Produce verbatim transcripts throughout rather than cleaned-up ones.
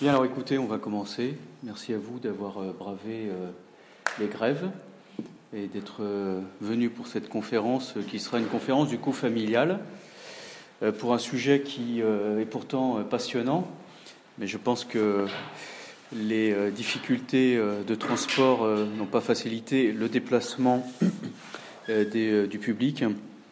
Bien, alors écoutez, on va commencer. Merci à vous d'avoir bravé les grèves et d'être venu pour cette conférence qui sera une conférence du coup familiale pour un sujet qui est pourtant passionnant, mais je pense que les difficultés de transport n'ont pas facilité le déplacement des, du public.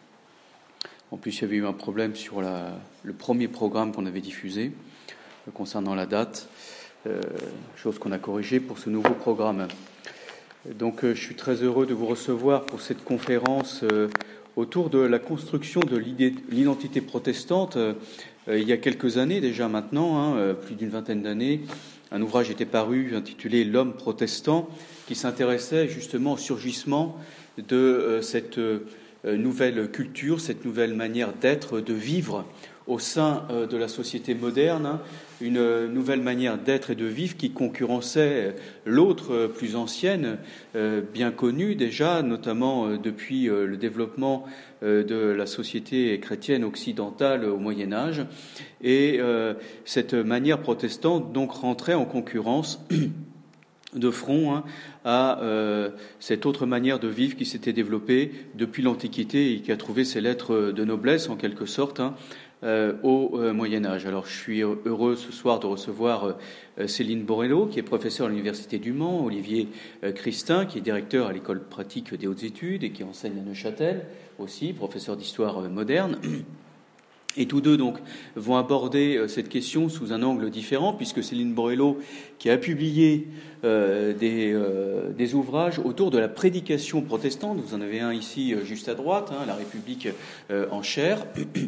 En plus, il y avait eu un problème sur la, le premier programme qu'on avait diffusé concernant la date, euh, chose qu'on a corrigée pour ce nouveau programme. Donc, euh, je suis très heureux de vous recevoir pour cette conférence euh, autour de la construction de l'identité protestante. Euh, il y a quelques années déjà maintenant, hein, euh, plus d'une vingtaine d'années, un ouvrage était paru intitulé « L'homme protestant » qui s'intéressait justement au surgissement de euh, cette euh, nouvelle culture, cette nouvelle manière d'être, de vivre au sein de la société moderne, une nouvelle manière d'être et de vivre qui concurrençait l'autre plus ancienne, bien connue déjà, notamment depuis le développement de la société chrétienne occidentale au Moyen Âge. Et cette manière protestante donc rentrait en concurrence de front hein, à euh, cette autre manière de vivre qui s'était développée depuis l'Antiquité et qui a trouvé ses lettres de noblesse en quelque sorte hein, euh, au euh, Moyen Âge. Alors je suis heureux ce soir de recevoir euh, Céline Borello qui est professeure à l'Université du Mans, Olivier euh, Christin qui est directeur à l'École pratique des hautes études et qui enseigne à Neuchâtel aussi, professeur d'histoire euh, moderne. Et tous deux donc vont aborder cette question sous un angle différent, puisque Céline Borello, qui a publié euh, des, euh, des ouvrages autour de la prédication protestante, vous en avez un ici juste à droite, hein, La République euh, en chair,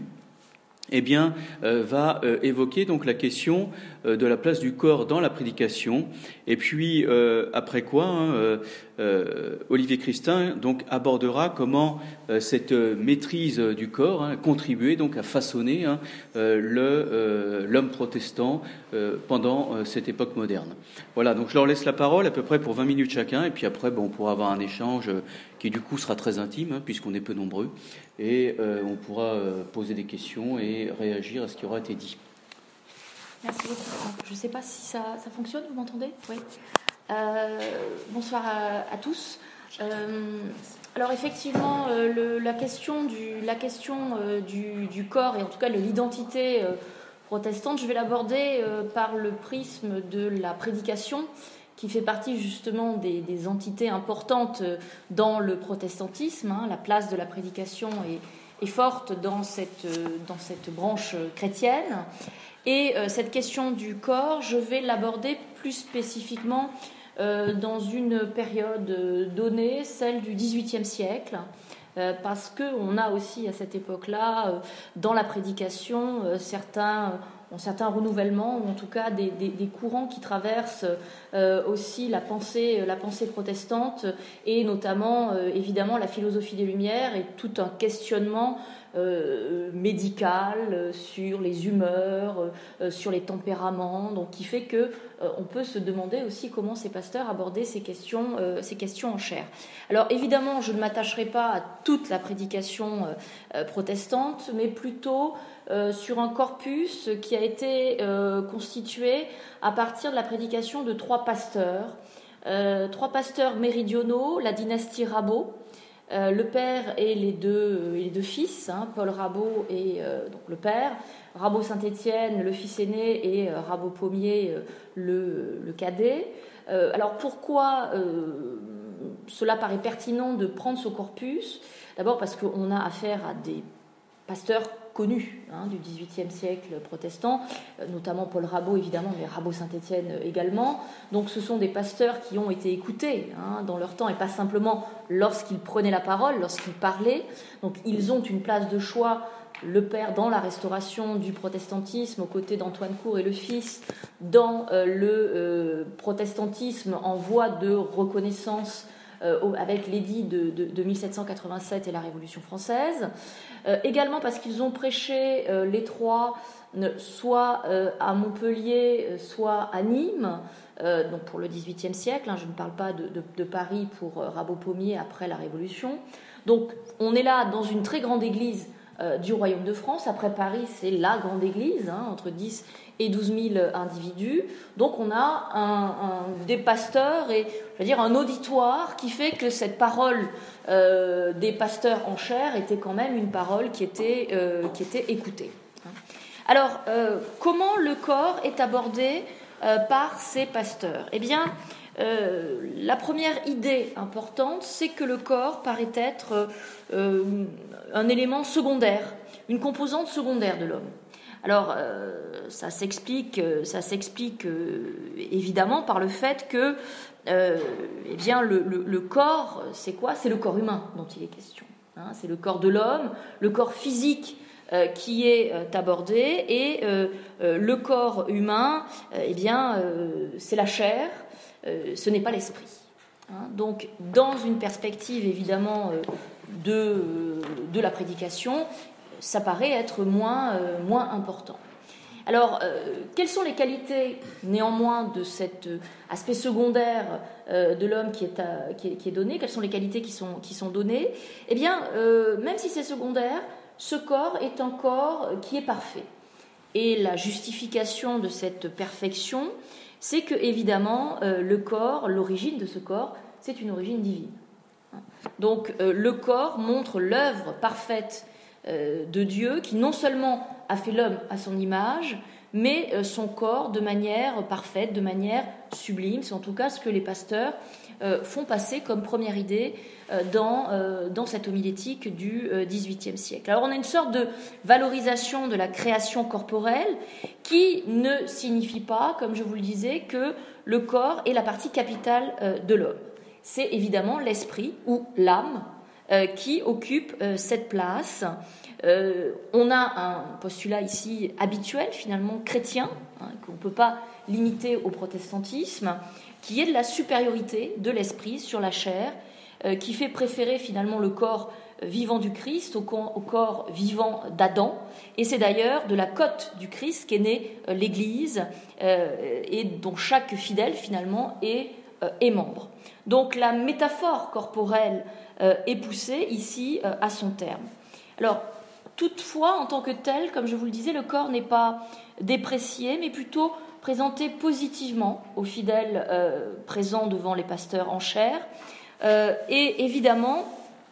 eh bien, euh, va euh, évoquer donc la question euh, de la place du corps dans la prédication. Et puis, euh, après quoi, hein, euh, euh, Olivier Christin donc abordera comment euh, cette maîtrise du corps hein, contribuait donc à façonner hein, euh, le, euh, l'homme protestant euh, pendant euh, cette époque moderne. Voilà, donc je leur laisse la parole à peu près pour vingt minutes chacun, et puis après, bon, on pourra avoir un échange euh, qui du coup sera très intime, hein, puisqu'on est peu nombreux, et euh, on pourra euh, poser des questions et réagir à ce qui aura été dit. Merci beaucoup. Je ne sais pas si ça, ça fonctionne, vous m'entendez ? Oui. Euh, bonsoir à, à tous. Euh, alors effectivement, euh, le, la question, du, la question euh, du, du corps, et en tout cas de l'identité euh, protestante, je vais l'aborder euh, par le prisme de la prédication, qui fait partie justement des, des entités importantes dans le protestantisme. Hein. La place de la prédication est, est forte dans cette, dans cette branche chrétienne. Et euh, cette question du corps, je vais l'aborder plus spécifiquement euh, dans une période donnée, celle du dix-huitième siècle, euh, parce qu'on a aussi à cette époque-là, euh, dans la prédication, euh, certains... un certain renouvellement, ou en tout cas des, des, des courants qui traversent euh, aussi la pensée, la pensée protestante, et notamment, euh, évidemment, la philosophie des Lumières et tout un questionnement euh, médical euh, sur les humeurs, euh, sur les tempéraments, donc qui fait que euh, on peut se demander aussi comment ces pasteurs abordaient ces questions, euh, ces questions en chair. Alors évidemment, je ne m'attacherai pas à toute la prédication euh, protestante, mais plutôt Euh, sur un corpus qui a été euh, constitué à partir de la prédication de trois pasteurs, euh, trois pasteurs méridionaux, la dynastie Rabaud, euh, le père et les deux, les deux fils, hein, Paul Rabaud et euh, donc le père, Rabaud Saint-Étienne, le fils aîné, et euh, Rabaud Pommier, euh, le, le cadet. Euh, alors pourquoi euh, cela paraît pertinent de prendre ce corpus ? D'abord parce qu'on a affaire à des pasteurs connus hein, du dix-huitième siècle protestant, notamment Paul Rabaud évidemment, mais Rabaud Saint-Étienne également. Donc ce sont des pasteurs qui ont été écoutés hein, dans leur temps, et pas simplement lorsqu'ils prenaient la parole, lorsqu'ils parlaient. Donc ils ont une place de choix, le père dans la restauration du protestantisme aux côtés d'Antoine Court, et le fils dans euh, le euh, protestantisme en voie de reconnaissance euh, avec l'édit de, de, de mille sept cent quatre-vingt-sept et la Révolution française. Euh, également parce qu'ils ont prêché euh, les trois, soit euh, à Montpellier, soit à Nîmes, euh, donc pour le dix-huitième siècle, hein, je ne parle pas de, de, de Paris pour euh, Rabaud Pommier après la Révolution. Donc on est là dans une très grande église euh, du Royaume de France. Après Paris, c'est la grande église, hein, entre dix et douze mille individus. Donc on a un, un, des pasteurs et je veux dire, un auditoire qui fait que cette parole euh, des pasteurs en chair était quand même une parole qui était, euh, qui était écoutée. Alors, euh, comment le corps est abordé euh, par ces pasteurs ? Eh bien, euh, la première idée importante, c'est que le corps paraît être euh, un élément secondaire, une composante secondaire de l'homme. Alors, euh, ça s'explique, ça s'explique euh, évidemment par le fait que, euh, eh bien, le, le, le corps, c'est quoi ? C'est le corps humain dont il est question. Hein, c'est le corps de l'homme, le corps physique euh, qui est euh, abordé, et euh, euh, le corps humain, euh, eh bien, euh, c'est la chair, euh, ce n'est pas l'esprit. Hein, donc, dans une perspective évidemment euh, de, de la prédication, ça paraît être moins, euh, moins important. Alors, euh, quelles sont les qualités, néanmoins, de cet euh, aspect secondaire euh, de l'homme qui est, à, qui, est, qui est donné ? Quelles sont les qualités qui sont, qui sont données ? Eh bien, euh, même si c'est secondaire, ce corps est un corps qui est parfait. Et la justification de cette perfection, c'est que, évidemment, euh, le corps, l'origine de ce corps, c'est une origine divine. Donc, euh, le corps montre l'œuvre parfaite de Dieu, qui non seulement a fait l'homme à son image, mais son corps de manière parfaite, de manière sublime. C'est en tout cas ce que les pasteurs font passer comme première idée dans, dans cette homilétique du dix-huitième siècle. Alors on a une sorte de valorisation de la création corporelle qui ne signifie pas, comme je vous le disais, que le corps est la partie capitale de l'homme. C'est évidemment l'esprit ou l'âme Euh, qui occupe euh, cette place. Euh, on a un postulat ici habituel, finalement chrétien, hein, qu'on ne peut pas limiter au protestantisme, qui est de la supériorité de l'esprit sur la chair, euh, qui fait préférer finalement le corps vivant du Christ au corps, au corps vivant d'Adam. Et c'est d'ailleurs de la côte du Christ qu'est née euh, l'Église, euh, et dont chaque fidèle finalement est, euh, est membre. Donc la métaphore corporelle Euh, est poussé ici euh, à son terme. Alors, toutefois, en tant que tel, comme je vous le disais, le corps n'est pas déprécié, mais plutôt présenté positivement aux fidèles euh, présents devant les pasteurs en chair. Euh, et évidemment,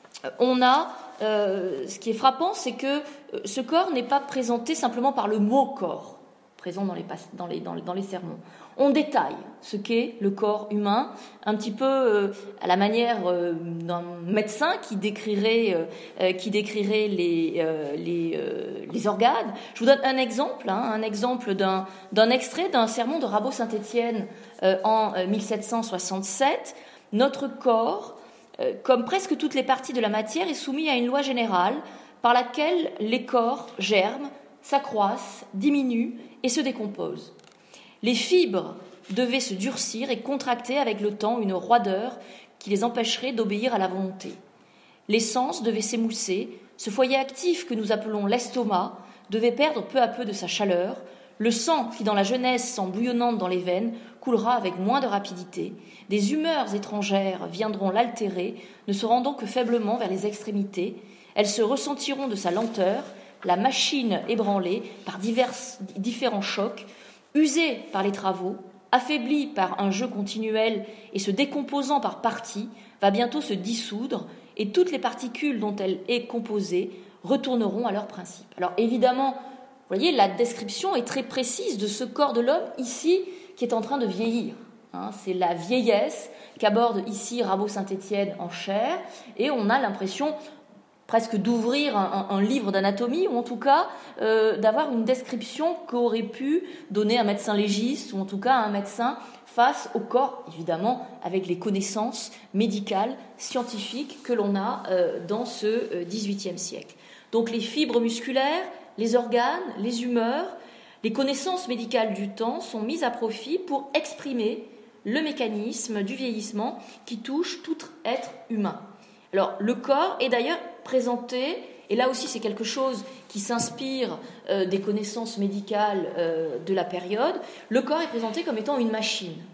on a, euh, ce qui est frappant, c'est que ce corps n'est pas présenté simplement par le mot corps, présent dans les, dans les, dans les, dans les sermons. On détaille ce qu'est le corps humain, un petit peu euh, à la manière euh, d'un médecin qui décrirait, euh, qui décrirait les, euh, les, euh, les organes. Je vous donne un exemple, hein, un exemple d'un, d'un extrait d'un sermon de Rabot Saint-Étienne euh, en euh, mille sept cent soixante-sept. Notre corps, euh, comme presque toutes les parties de la matière, est soumis à une loi générale par laquelle les corps germent, s'accroissent, diminuent et se décomposent. Les fibres devaient se durcir et contracter avec le temps une roideur qui les empêcherait d'obéir à la volonté. L'essence devait s'émousser, ce foyer actif que nous appelons l'estomac devait perdre peu à peu de sa chaleur, le sang qui dans la jeunesse sent bouillonnante dans les veines coulera avec moins de rapidité, des humeurs étrangères viendront l'altérer, ne se rendant que faiblement vers les extrémités, elles se ressentiront de sa lenteur, la machine ébranlée par divers, différents chocs, usée par les travaux, affaiblie par un jeu continuel et se décomposant par parties, va bientôt se dissoudre et toutes les particules dont elle est composée retourneront à leur principe. Alors évidemment, vous voyez, la description est très précise de ce corps de l'homme ici qui est en train de vieillir. Hein, c'est la vieillesse qu'aborde ici Rabot Saint-Étienne en chair, et on a l'impression presque d'ouvrir un, un, un livre d'anatomie, ou en tout cas euh, d'avoir une description qu'aurait pu donner un médecin légiste, ou en tout cas un médecin face au corps, évidemment, avec les connaissances médicales, scientifiques que l'on a euh, dans ce euh, dix-huitième siècle. Donc les fibres musculaires, les organes, les humeurs, les connaissances médicales du temps sont mises à profit pour exprimer le mécanisme du vieillissement qui touche tout être humain. Alors, le corps est d'ailleurs présenté, et là aussi c'est quelque chose qui s'inspire euh, des connaissances médicales euh, de la période, le corps est présenté comme étant une machine.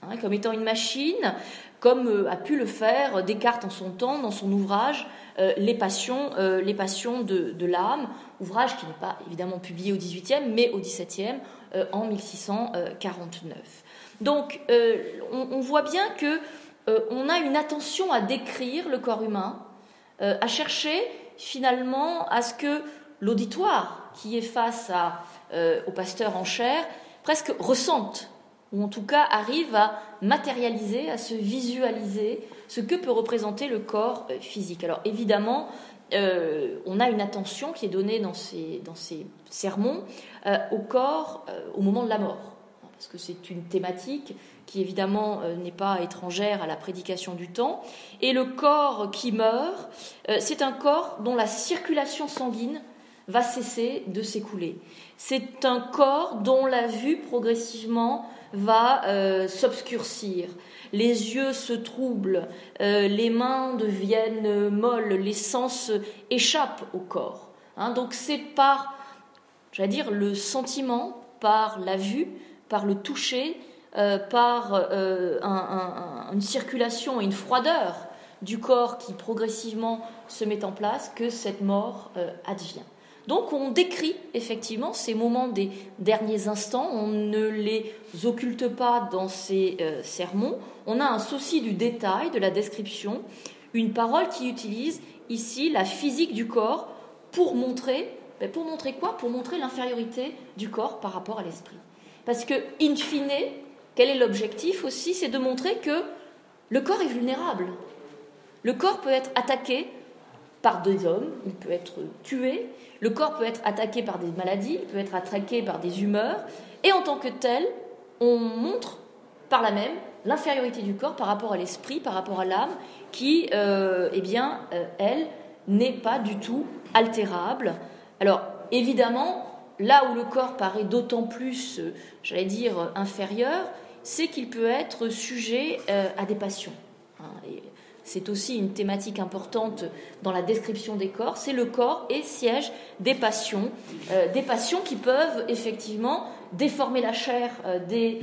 hein, comme étant une machine, comme euh, a pu le faire Descartes en son temps, dans son ouvrage euh, Les Passions, euh, les Passions de, de l'âme, ouvrage qui n'est pas évidemment publié au dix-huitième, mais au dix-septième, euh, en mille six cent quarante-neuf. Donc, euh, on, on voit bien que euh, on a une attention à décrire le corps humain, euh, à chercher finalement à ce que l'auditoire qui est face à, euh, au pasteur en chair presque ressente, ou en tout cas arrive à matérialiser, à se visualiser ce que peut représenter le corps euh, physique. Alors évidemment, euh, on a une attention qui est donnée dans ces, dans ces sermons euh, au corps euh, au moment de la mort, parce que c'est une thématique qui évidemment euh, n'est pas étrangère à la prédication du temps. Et le corps qui meurt, euh, c'est un corps dont la circulation sanguine va cesser de s'écouler. C'est un corps dont la vue progressivement va euh, s'obscurcir. Les yeux se troublent, euh, les mains deviennent molles, les sens échappent au corps. Hein, donc c'est par, j'allais dire, le sentiment, par la vue, par le toucher, euh, par euh, un, un, une circulation et une froideur du corps qui progressivement se met en place que cette mort euh, advient. Donc on décrit effectivement ces moments des derniers instants, on ne les occulte pas dans ces euh, sermons, on a un souci du détail, de la description, une parole qui utilise ici la physique du corps pour montrer, ben pour montrer quoi ? Pour montrer l'infériorité du corps par rapport à l'esprit. Parce que, in fine, quel est l'objectif aussi ? C'est de montrer que le corps est vulnérable. Le corps peut être attaqué par des hommes, il peut être tué, le corps peut être attaqué par des maladies, il peut être attaqué par des humeurs, et en tant que tel, on montre par là même l'infériorité du corps par rapport à l'esprit, par rapport à l'âme, qui, euh, eh bien, euh, elle, n'est pas du tout altérable. Alors, évidemment, là où le corps paraît d'autant plus, euh, j'allais dire, inférieur, c'est qu'il peut être sujet euh, à des passions. Hein, et c'est aussi une thématique importante dans la description des corps, c'est le corps et siège des passions, euh, des passions qui peuvent effectivement déformer la chair euh, des,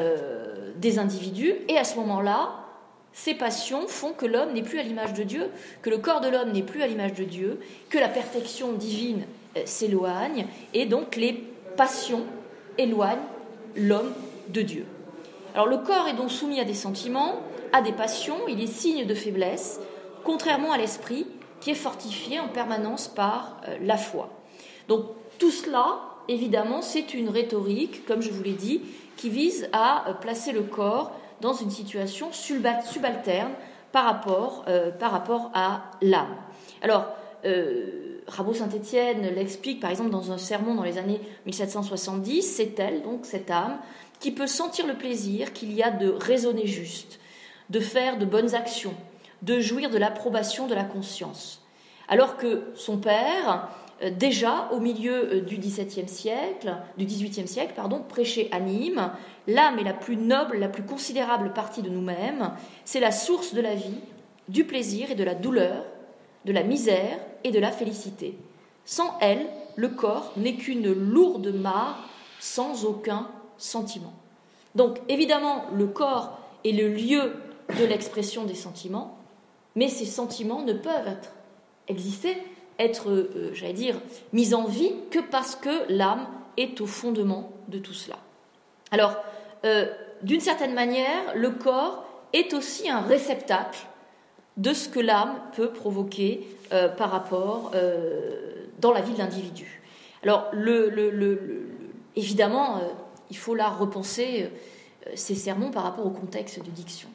euh, des individus, et à ce moment-là, ces passions font que l'homme n'est plus à l'image de Dieu, que le corps de l'homme n'est plus à l'image de Dieu, que la perfection divine euh, s'éloigne, et donc les passions éloignent l'homme de Dieu. Alors le corps est donc soumis à des sentiments, à des passions, il est signe de faiblesse, contrairement à l'esprit qui est fortifié en permanence par euh, la foi. Donc tout cela, évidemment, c'est une rhétorique, comme je vous l'ai dit, qui vise à euh, placer le corps dans une situation subalterne par rapport, euh, par rapport à l'âme. Alors, euh, Rabot-Saint-Étienne l'explique, par exemple, dans un sermon dans les années mille sept cent soixante-dix, c'est elle, donc cette âme, qui peut sentir le plaisir qu'il y a de raisonner juste, de faire de bonnes actions, de jouir de l'approbation de la conscience. Alors que son père, euh, déjà au milieu euh, du dix-septième siècle, du dix-huitième siècle, pardon, prêchait à Nîmes, l'âme est la plus noble, la plus considérable partie de nous-mêmes, c'est la source de la vie, du plaisir et de la douleur, de la misère et de la félicité. Sans elle, le corps n'est qu'une lourde mare sans aucun sentiment. Donc évidemment, le corps est le lieu de l'expression des sentiments, mais ces sentiments ne peuvent être, exister, être, euh, j'allais dire, mis en vie que parce que l'âme est au fondement de tout cela. Alors, euh, d'une certaine manière, le corps est aussi un réceptacle de ce que l'âme peut provoquer euh, par rapport euh, dans la vie de l'individu. Alors, le, le, le, le, évidemment, euh, il faut là repenser euh, ces sermons par rapport au contexte de diction.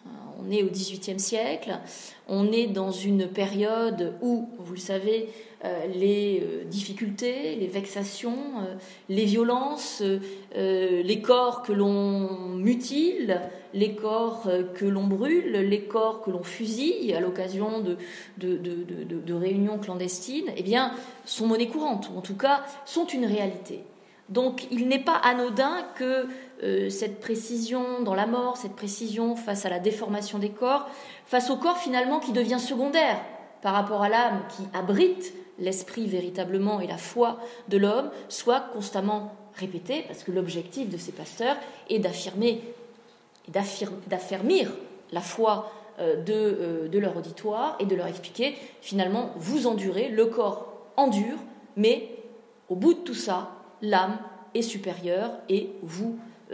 On est au dix-huitième siècle, on est dans une période où, vous le savez, euh, les euh, difficultés, les vexations, euh, les violences, euh, les corps que l'on mutile, les corps euh, que l'on brûle, les corps que l'on fusille à l'occasion de, de, de, de, de réunions clandestines, eh bien, sont monnaie courante, ou en tout cas sont une réalité. Donc il n'est pas anodin que euh, cette précision dans la mort, cette précision face à la déformation des corps, face au corps finalement qui devient secondaire par rapport à l'âme qui abrite l'esprit véritablement et la foi de l'homme, soit constamment répétée, parce que l'objectif de ces pasteurs est d'affirmer et d'affermir la foi euh, de, euh, de leur auditoire et de leur expliquer, finalement, vous endurez, le corps endure, mais au bout de tout ça, l'âme est supérieure et vous, euh,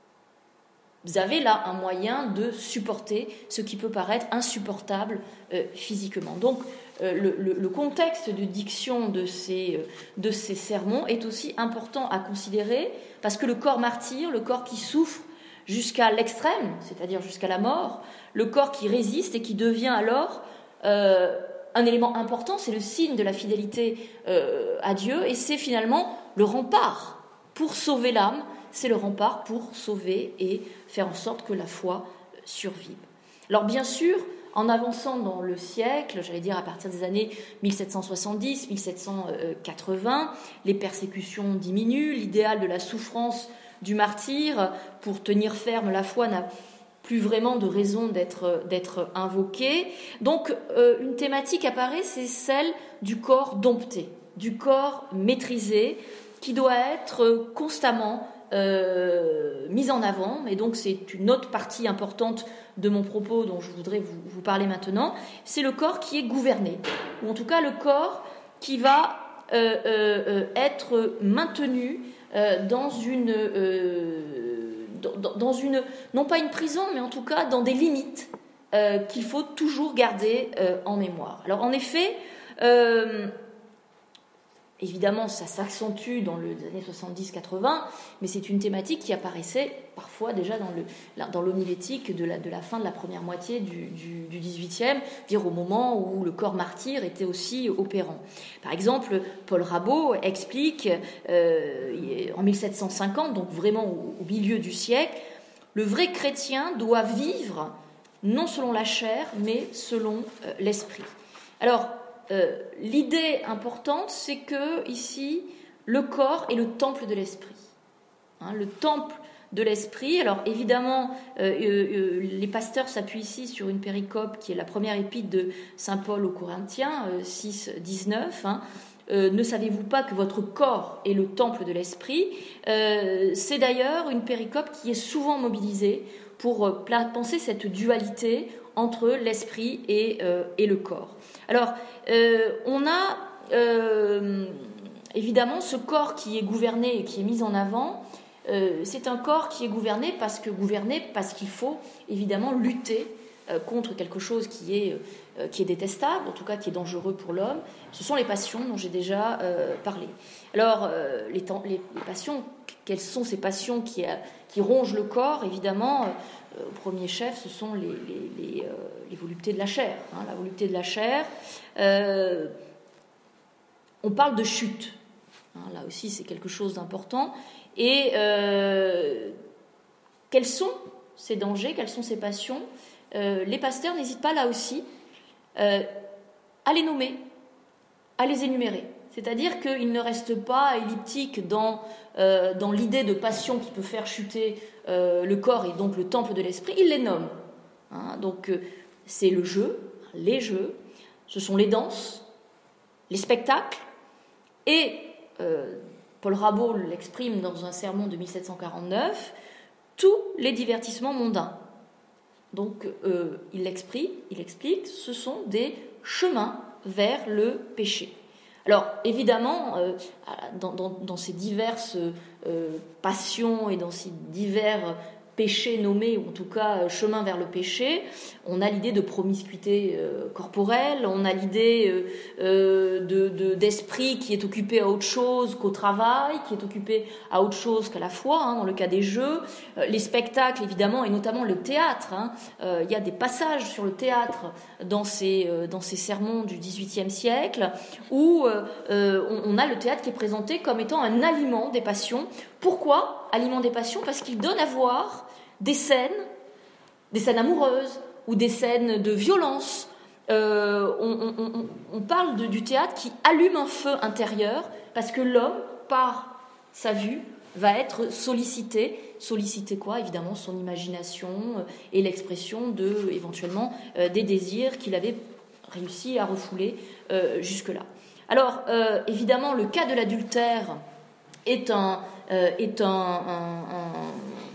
vous avez là un moyen de supporter ce qui peut paraître insupportable euh, physiquement. Donc, euh, le, le, le contexte de diction de ces, euh, de ces sermons est aussi important à considérer, parce que le corps martyr, le corps qui souffre jusqu'à l'extrême, c'est-à-dire jusqu'à la mort, le corps qui résiste et qui devient alors euh, un élément important, c'est le signe de la fidélité euh, à Dieu, et c'est finalement le rempart pour sauver l'âme, c'est le rempart pour sauver et faire en sorte que la foi survive. Alors bien sûr, en avançant dans le siècle, j'allais dire à partir des années mille sept cent soixante-dix à mille sept cent quatre-vingts, les persécutions diminuent, l'idéal de la souffrance du martyr pour tenir ferme la foi n'a plus vraiment de raison d'être, d'être invoqué. Donc euh, une thématique apparaît, c'est celle du corps dompté, du corps maîtrisé, qui doit être constamment euh, mise en avant. Et donc c'est une autre partie importante de mon propos dont je voudrais vous, vous parler maintenant. C'est le corps qui est gouverné, ou en tout cas le corps qui va euh, euh, être maintenu euh, dans une, euh, dans, dans une, non pas une prison, mais en tout cas dans des limites euh, qu'il faut toujours garder euh, en mémoire. Alors en effet, euh, évidemment, ça s'accentue dans les années soixante-dix quatre-vingts, mais c'est une thématique qui apparaissait parfois déjà dans, le, dans l'homilétique de la, de la fin de la première moitié du, du, du dix-huitième, dire au moment où le corps martyr était aussi opérant. Par exemple, Paul Rabot explique, euh, en mille sept cent cinquante, donc vraiment au, au milieu du siècle, le vrai chrétien doit vivre non selon la chair, mais selon euh, l'esprit. Alors, Euh, l'idée importante, c'est que ici, le corps est le temple de l'esprit. Hein, le temple de l'esprit. Alors évidemment, euh, euh, les pasteurs s'appuient ici sur une péricope qui est la première épître de saint Paul aux Corinthiens, euh, six dix-neuf. Hein. Euh, ne savez-vous pas que votre corps est le temple de l'esprit ? euh, C'est d'ailleurs une péricope qui est souvent mobilisée pour euh, penser cette dualité entre l'esprit et, euh, et le corps. Alors, euh, on a euh, évidemment ce corps qui est gouverné et qui est mis en avant. Euh, c'est un corps qui est gouverné parce que gouverné parce qu'il faut évidemment lutter euh, contre quelque chose qui est euh, qui est détestable, en tout cas qui est dangereux pour l'homme. Ce sont les passions dont j'ai déjà euh, parlé. Alors, euh, les, temps, les, les passions, quelles sont ces passions qui, euh, qui rongent le corps ? Évidemment, euh, au premier chef, ce sont les, les, les, euh, les voluptés de la chair. Hein, la volupté de la chair. Euh, on parle de chute. Hein, là aussi, c'est quelque chose d'important. Et euh, quels sont ces dangers ? Quelles sont ces passions ? euh, Les pasteurs n'hésitent pas là aussi euh, à les nommer, à les énumérer. C'est-à-dire qu'ils ne restent pas elliptiques dans, euh, dans l'idée de passion qui peut faire chuter euh, le corps et donc le temple de l'esprit. Ils les nomment. Hein, donc euh, c'est le jeu, les jeux, ce sont les danses, les spectacles, et euh, Paul Rabot l'exprime dans un sermon de mille sept cent quarante-neuf, tous les divertissements mondains. Donc euh, il l'exprime, il explique, ce sont des chemins vers le péché. Alors évidemment, euh, dans, dans, dans ces diverses euh, passions et dans ces divers péché nommé, ou en tout cas chemin vers le péché, on a l'idée de promiscuité euh, corporelle, on a l'idée euh, de, de, d'esprit qui est occupé à autre chose qu'au travail, qui est occupé à autre chose qu'à la foi, hein, dans le cas des jeux, euh, les spectacles évidemment, et notamment le théâtre. Hein, euh, il y a des passages sur le théâtre dans ces, euh, dans ces sermons du dix-huitième siècle, où euh, on, on a le théâtre qui est présenté comme étant un aliment des passions. Pourquoi aliment des passions ? Parce qu'il donne à voir des scènes, des scènes amoureuses ou des scènes de violence. Euh, on, on, on parle de, du théâtre qui allume un feu intérieur parce que l'homme, par sa vue, va être sollicité. Solliciter quoi ? Évidemment, son imagination et l'expression de, éventuellement, euh, des désirs qu'il avait réussi à refouler euh, jusque-là. Alors, euh, évidemment, le cas de l'adultère est un, euh, est un, un, un,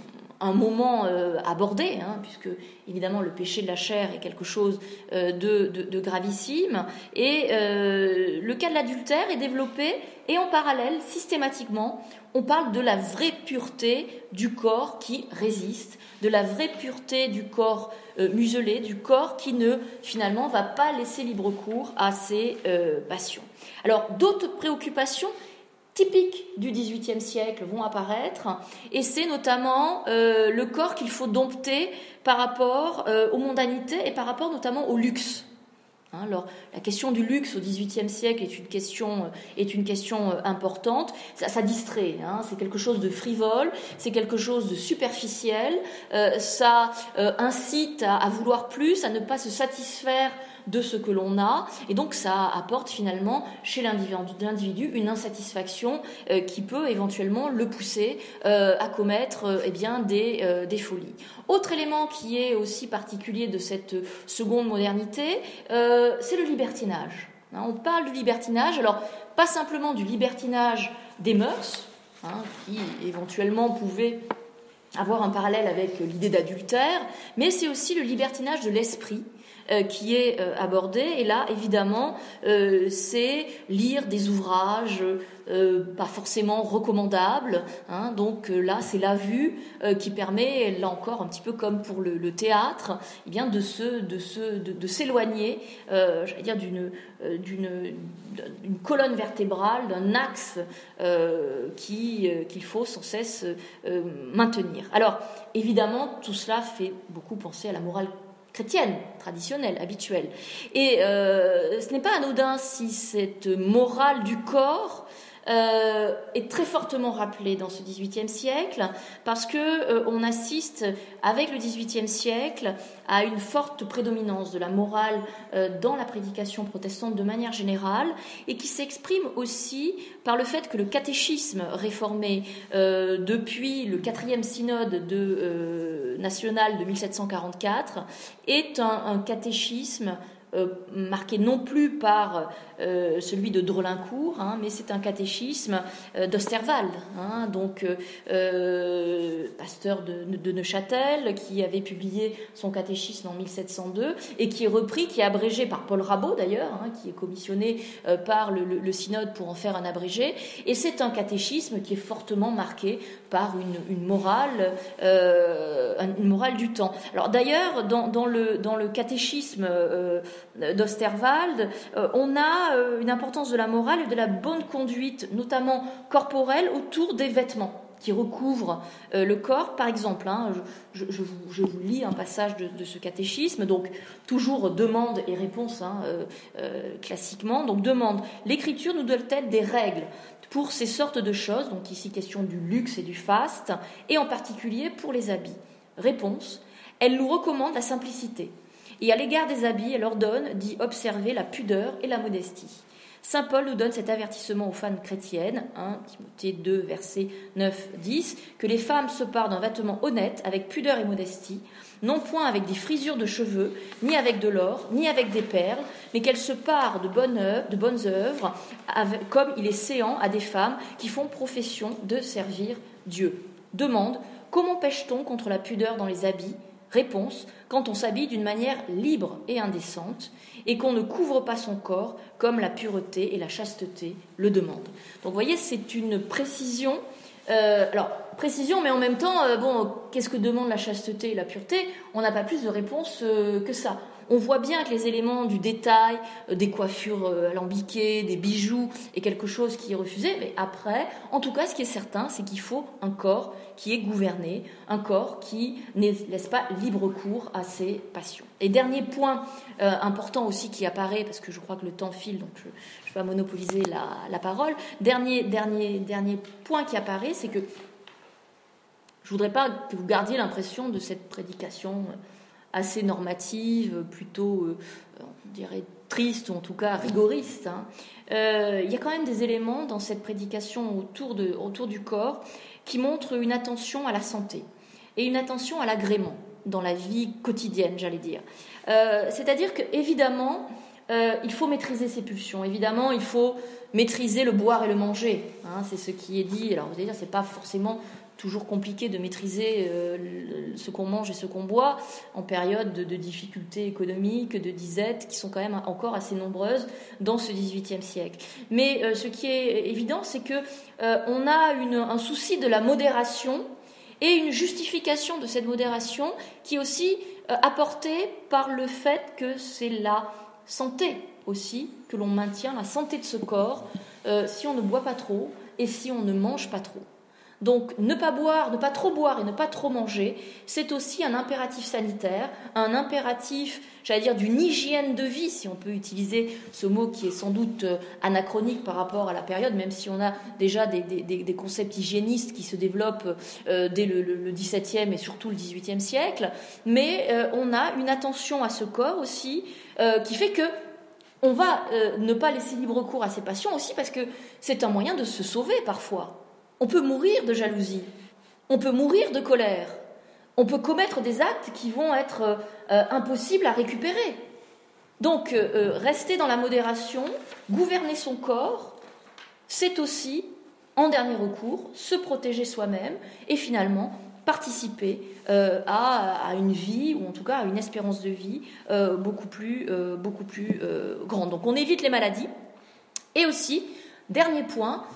un moment euh, abordé, hein, puisque évidemment le péché de la chair est quelque chose euh, de, de, de gravissime, et euh, le cas de l'adultère est développé, et en parallèle, systématiquement, on parle de la vraie pureté du corps qui résiste, de la vraie pureté du corps euh, muselé, du corps qui ne, finalement, va pas laisser libre cours à ses euh, passions. Alors, d'autres préoccupations typiques du dix-huitième siècle vont apparaître, et c'est notamment euh, le corps qu'il faut dompter par rapport euh, aux mondanités et par rapport notamment au luxe. Hein, alors, la question du luxe au dix-huitième siècle est une question, est une question euh, importante. Ça, ça distrait, hein, c'est quelque chose de frivole, c'est quelque chose de superficiel, euh, ça euh, incite à, à vouloir plus, à ne pas se satisfaire de ce que l'on a, et donc ça apporte finalement chez l'individu une insatisfaction euh, qui peut éventuellement le pousser euh, à commettre euh, eh bien, des, euh, des folies. Autre élément qui est aussi particulier de cette seconde modernité, euh, c'est le libertinage. Hein, on parle du libertinage, alors pas simplement du libertinage des mœurs, hein, qui éventuellement pouvait avoir un parallèle avec l'idée d'adultère, mais c'est aussi le libertinage de l'esprit, Euh, qui est euh, abordé, et là évidemment euh, c'est lire des ouvrages euh, pas forcément recommandables, hein, donc euh, là c'est la vue euh, qui permet, là encore un petit peu comme pour le, le théâtre, eh bien de se de se de, de s'éloigner euh, j'allais dire d'une euh, d'une d'une colonne vertébrale, d'un axe euh, qui euh, qu'il faut sans cesse euh, maintenir. Alors évidemment tout cela fait beaucoup penser à la morale chrétienne, traditionnelle, habituelle. Et euh, ce n'est pas anodin si cette morale du corps euh, est très fortement rappelée dans ce dix-huitième siècle, parce que euh, on assiste avec le dix-huitième siècle à une forte prédominance de la morale euh, dans la prédication protestante de manière générale, et qui s'exprime aussi par le fait que le catéchisme réformé euh, depuis le quatrième synode de, euh, national de mille sept cent quarante-quatre est un, un catéchisme euh, marqué non plus par euh, celui de Drelincourt, hein, mais c'est un catéchisme euh, d'Osterwald, hein, donc euh, pasteur de, de Neuchâtel, qui avait publié son catéchisme en mille sept cent deux et qui est repris, qui est abrégé par Paul Rabot d'ailleurs, hein, qui est commissionné euh, par le, le, le synode pour en faire un abrégé, et c'est un catéchisme qui est fortement marqué par une, une morale, euh, une morale du temps. Alors d'ailleurs, dans, dans, le, dans le catéchisme euh, d'Osterwald, euh, on a euh, une importance de la morale et de la bonne conduite, notamment corporelle, autour des vêtements qui recouvrent euh, le corps. Par exemple, hein, je, je, vous, je vous lis un passage de, de ce catéchisme, donc toujours demande et réponse, hein, euh, euh, classiquement. Donc demande, l'écriture nous donne-t-elle des règles pour ces sortes de choses, donc ici question du luxe et du faste, et en particulier pour les habits. Réponse, elle nous recommande la simplicité, et à l'égard des habits, elle ordonne d'y observer la pudeur et la modestie. Saint Paul nous donne cet avertissement aux femmes chrétiennes, hein, Timothée deux, versets neuf à dix, que les femmes se parent d'un vêtement honnête, avec pudeur et modestie, non point avec des frisures de cheveux, ni avec de l'or, ni avec des perles, mais qu'elles se parent de bonnes œuvres, de bonnes œuvres avec, comme il est séant à des femmes qui font profession de servir Dieu. Demande, comment pêche-t-on contre la pudeur dans les habits ? Réponse, quand on s'habille d'une manière libre et indécente, et qu'on ne couvre pas son corps comme la pureté et la chasteté le demandent. Donc vous voyez, c'est une précision, euh, alors précision, mais en même temps, euh, bon, qu'est-ce que demande la chasteté et la pureté ? On n'a pas plus de réponse euh, que ça. On voit bien que les éléments du détail, euh, des coiffures euh, alambiquées, des bijoux, est quelque chose qui est refusé, mais après, en tout cas, ce qui est certain, c'est qu'il faut un corps qui est gouverné, un corps qui ne laisse pas libre cours à ses passions. Et dernier point euh, important aussi qui apparaît, parce que je crois que le temps file, donc je ne vais pas monopoliser la, la parole, dernier, dernier, dernier point qui apparaît, c'est que je ne voudrais pas que vous gardiez l'impression de cette prédication assez normative, plutôt, euh, on dirait, triste, ou en tout cas rigoriste. Hein. Euh, il y a quand même des éléments dans cette prédication autour, de, autour du corps qui montrent une attention à la santé et une attention à l'agrément dans la vie quotidienne, j'allais dire. Euh, c'est-à-dire qu'évidemment, euh, il faut maîtriser ses pulsions. Évidemment, il faut maîtriser le boire et le manger. Hein, c'est ce qui est dit. Alors, vous allez dire, c'est pas forcément toujours compliqué de maîtriser euh, ce qu'on mange et ce qu'on boit en période de, de difficultés économiques, de disettes qui sont quand même encore assez nombreuses dans ce dix-huitième siècle. Mais euh, ce qui est évident, c'est que euh, on a une, un souci de la modération et une justification de cette modération qui est aussi euh, apportée par le fait que c'est la santé aussi que l'on maintient, la santé de ce corps, euh, si on ne boit pas trop et si on ne mange pas trop. Donc ne pas boire, ne pas trop boire et ne pas trop manger, c'est aussi un impératif sanitaire, un impératif, j'allais dire, d'une hygiène de vie, si on peut utiliser ce mot qui est sans doute anachronique par rapport à la période, même si on a déjà des, des, des concepts hygiénistes qui se développent euh, dès le, le, le dix-septième et surtout le dix-huitième siècle, mais euh, on a une attention à ce corps aussi euh, qui fait que on va euh, ne pas laisser libre cours à ses passions aussi parce que c'est un moyen de se sauver parfois. On peut mourir de jalousie, on peut mourir de colère, on peut commettre des actes qui vont être euh, impossibles à récupérer. Donc, euh, rester dans la modération, gouverner son corps, c'est aussi, en dernier recours, se protéger soi-même et finalement participer euh, à, à une vie, ou en tout cas à une espérance de vie euh, beaucoup plus, euh, beaucoup plus euh, grande. Donc, on évite les maladies. Et aussi, dernier point,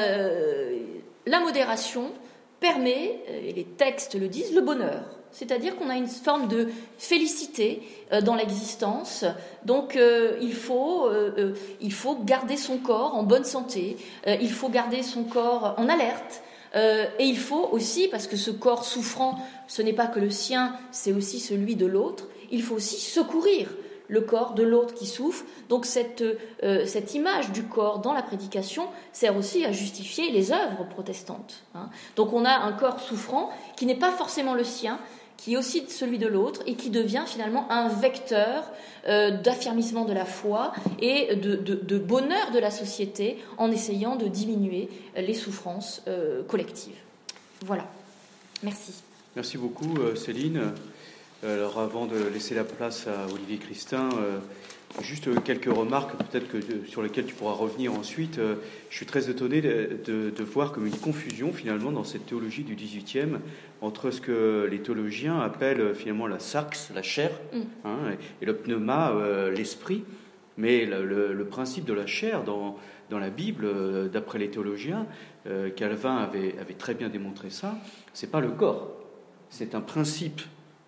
euh, la modération permet, et les textes le disent, le bonheur. C'est-à-dire qu'on a une forme de félicité euh, dans l'existence. Donc euh, il faut, euh, euh, il faut garder son corps en bonne santé, euh, il faut garder son corps en alerte, euh, et il faut aussi, parce que ce corps souffrant, ce n'est pas que le sien, c'est aussi celui de l'autre, il faut aussi secourir le corps de l'autre qui souffre. Donc cette, euh, cette image du corps dans la prédication sert aussi à justifier les œuvres protestantes. Hein. Donc on a un corps souffrant qui n'est pas forcément le sien, qui est aussi celui de l'autre et qui devient finalement un vecteur euh, d'affirmissement de la foi et de, de, de bonheur de la société en essayant de diminuer les souffrances euh, collectives. Voilà. Merci. Merci beaucoup, Céline. Alors, avant de laisser la place à Olivier Christin, euh, juste quelques remarques, peut-être que sur lesquelles tu pourras revenir ensuite. Euh, je suis très étonné de, de, de voir comme une confusion, finalement, dans cette théologie du dix-huitième, entre ce que les théologiens appellent finalement la sarx, la chair, mm. hein, et, et le pneuma, euh, l'esprit. Mais le, le, le principe de la chair, dans, dans la Bible, euh, d'après les théologiens, euh, Calvin avait, avait très bien démontré ça, c'est pas le corps, c'est un principe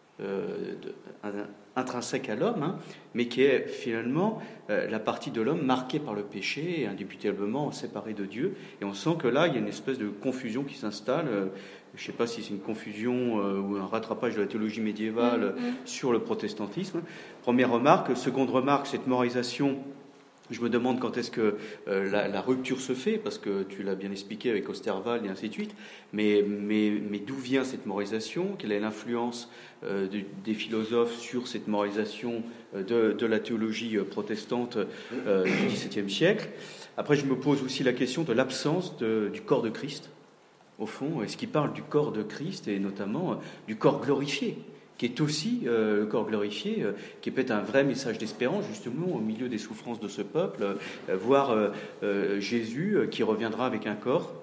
Euh, de, un, intrinsèque à l'homme, hein, mais qui est finalement euh, la partie de l'homme marquée par le péché et indéputablement séparée de Dieu. Et on sent que là, il y a une espèce de confusion qui s'installe. Euh, je ne sais pas si c'est une confusion euh, ou un rattrapage de la théologie médiévale mmh, mmh. sur le protestantisme. Première remarque. Seconde remarque, cette moraisation. Je me demande quand est-ce que euh, la, la rupture se fait, parce que tu l'as bien expliqué avec Osterwald et ainsi de suite, mais, mais, mais d'où vient cette moraisation? Quelle est l'influence euh, de, des philosophes sur cette moraisation euh, de, de la théologie protestante euh, du dix-septième siècle? Après, je me pose aussi la question de l'absence de, du corps de Christ, au fond. Est-ce qu'il parle du corps de Christ, et notamment euh, du corps glorifié, qui est aussi euh, le corps glorifié, euh, qui peut être un vrai message d'espérance, justement, au milieu des souffrances de ce peuple, euh, voir euh, euh, Jésus euh, qui reviendra avec un corps.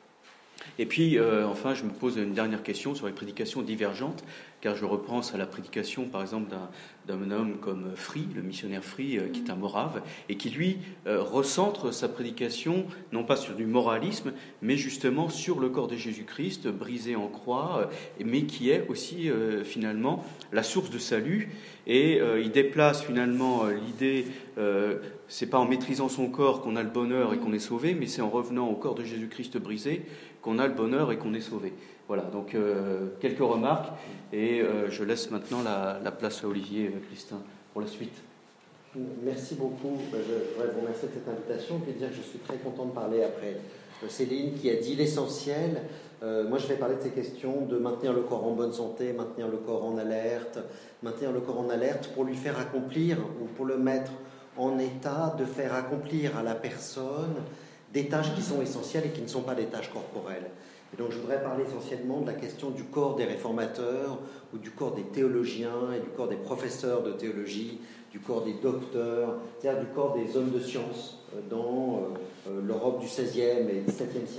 Et puis, euh, enfin, je me pose une dernière question sur les prédications divergentes, car je repense à la prédication, par exemple, d'un, d'un homme comme Free, le missionnaire Free, euh, qui est un morave, et qui, lui, euh, recentre sa prédication, non pas sur du moralisme, mais justement sur le corps de Jésus-Christ, brisé en croix, euh, mais qui est aussi, euh, finalement, la source de salut. Et euh, il déplace, finalement, euh, l'idée, euh, c'est pas en maîtrisant son corps qu'on a le bonheur et qu'on est sauvé, mais c'est en revenant au corps de Jésus-Christ brisé qu'on a le bonheur et qu'on est sauvé. Voilà, donc euh, quelques remarques, et euh, je laisse maintenant la, la place à Olivier Christin pour la suite. Merci beaucoup. Je voudrais vous remercier de cette invitation et dire que je suis très content de parler après Céline qui a dit l'essentiel. Euh, moi, je vais parler de ces questions de maintenir le corps en bonne santé, maintenir le corps en alerte, maintenir le corps en alerte pour lui faire accomplir ou pour le mettre en état de faire accomplir à la personne des tâches qui sont essentielles et qui ne sont pas des tâches corporelles. Et donc je voudrais parler essentiellement de la question du corps des réformateurs ou du corps des théologiens et du corps des professeurs de théologie, du corps des docteurs, c'est-à-dire du corps des hommes de science dans l'Europe du seizième et dix-septième siècle.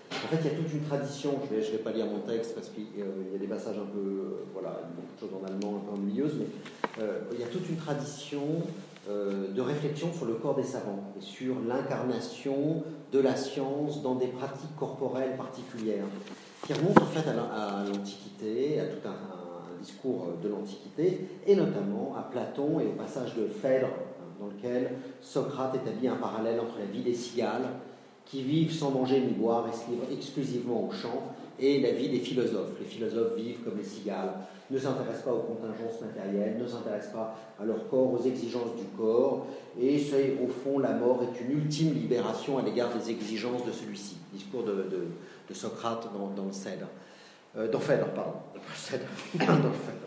En fait, il y a toute une tradition, je ne vais, je vais pas lire mon texte parce qu'il euh, y a des passages un peu, euh, voilà, beaucoup de choses en allemand, un peu ennuyeuses, mais euh, il y a toute une tradition euh, de réflexion sur le corps des savants et sur l'incarnation de la science dans des pratiques corporelles particulières, qui remontent en fait à l'Antiquité, à tout un, un discours de l'Antiquité, et notamment à Platon et au passage de Phèdre, dans lequel Socrate établit un parallèle entre la vie des cigales, qui vivent sans manger ni boire et se livrent exclusivement au chant, et la vie des philosophes. Les philosophes vivent comme les cigales, ne s'intéressent pas aux contingences matérielles, ne s'intéressent pas à leur corps, aux exigences du corps, et c'est au fond, la mort est une ultime libération à l'égard des exigences de celui-ci. Discours de, de, de Socrate dans, dans le Phèdre. Euh, dans Phèdre, pardon. Dans le Phèdre.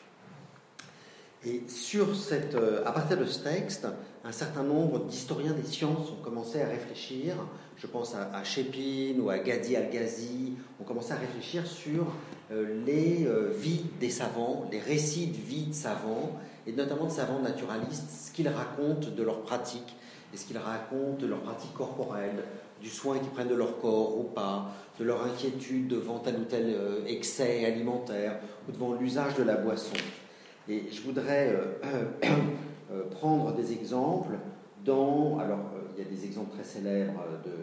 Et sur cette, euh, à partir de ce texte, un certain nombre d'historiens des sciences ont commencé à réfléchir, je pense à, à Chépine ou à Gadi Al-Ghazi, ont commencé à réfléchir sur euh, les euh, vies des savants, les récits de vie de savants, et notamment de savants naturalistes, ce qu'ils racontent de leurs pratiques, et ce qu'ils racontent de leurs pratiques corporelles, du soin qu'ils prennent de leur corps ou pas, de leur inquiétude devant tel ou tel euh, excès alimentaire, ou devant l'usage de la boisson. Et je voudrais euh, euh, prendre des exemples dans... Alors, euh, il y a des exemples très célèbres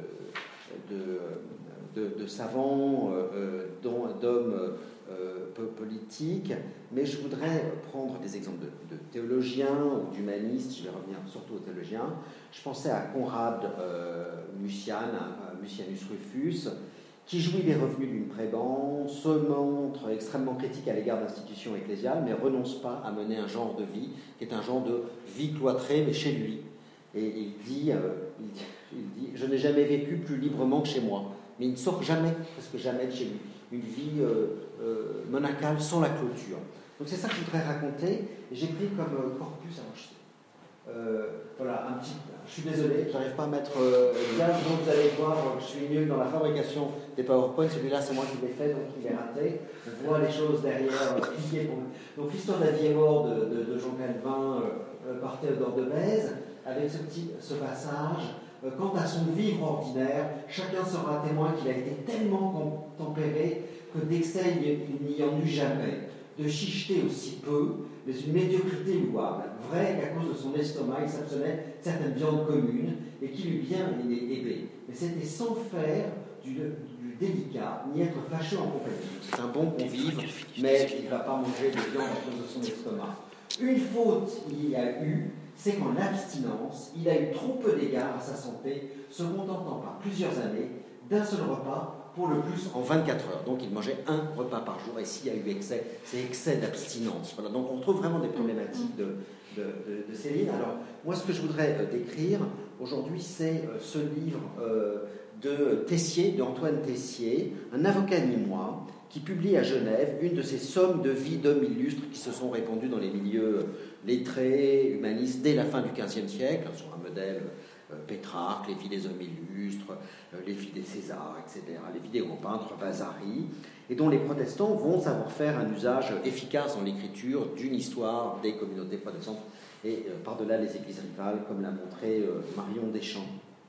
de, de, de, de savants, euh, d'hommes euh, politiques, mais je voudrais prendre des exemples de, de théologiens ou d'humanistes, je vais revenir surtout aux théologiens. Je pensais à Conrad euh, Mucian, à Mucianus Rufus, qui jouit des revenus d'une prébende, se montre extrêmement critique à l'égard d'institutions ecclésiales, mais renonce pas à mener un genre de vie, qui est un genre de vie cloîtrée, mais chez lui. Et il dit, euh, il dit, il dit « Je n'ai jamais vécu plus librement que chez moi ». Mais il ne sort jamais, presque jamais de chez lui. Une vie euh, euh, monacale sans la clôture. Donc c'est ça que je voudrais raconter. Et j'ai pris comme euh, corpus... Alors, je sais, euh, voilà, un petit... Je suis désolé, j'arrive pas à mettre euh, bien, donc vous allez voir, je suis nul dans la fabrication des PowerPoint, celui-là c'est moi qui l'ai fait, donc il est raté. On voit les choses derrière, euh, pliées pour... Donc l'histoire de la vie et mort de, de, de Jean Calvin euh, par Théodore de Bèze, avec ce, petit, ce passage, euh, quant à son vivre ordinaire, chacun sera témoin qu'il a été tellement tempéré que d'excès il n'y en eut jamais, de chicheté aussi peu, mais une médiocrité louable, vrai qu'à cause de son estomac, il s'abstenait de certaines viandes communes et qui lui bien aimé. Mais c'était sans faire du, du délicat, ni être fâcheux en compagnie. C'est un bon convive, mais il ne va pas manger de viande à cause de son estomac. Une faute il y a eu, c'est qu'en abstinence, il a eu trop peu d'égard à sa santé, se contentant par plusieurs années d'un seul repas, pour le plus en vingt-quatre heures. Donc il mangeait un repas par jour, et s'il y a eu excès, c'est excès d'abstinence. Voilà. Donc on retrouve vraiment des problématiques de, de, de, de Céline. Alors moi ce que je voudrais euh, décrire aujourd'hui, c'est euh, ce livre euh, de Tessier, d'Antoine Tessier, un avocat nîmois, qui publie à Genève une de ces sommes de vie d'hommes illustres qui se sont répandus dans les milieux lettrés, humanistes, dès la fin du quinzième siècle, sur un modèle Pétrarque, les vies des hommes illustres, les vies des Césars, et cetera, les vies des grands peintres, Vasari, et dont les protestants vont savoir faire un usage efficace en l'écriture d'une histoire des communautés protestantes, et euh, par-delà les églises rivales, comme l'a montré euh, Marion Deschamps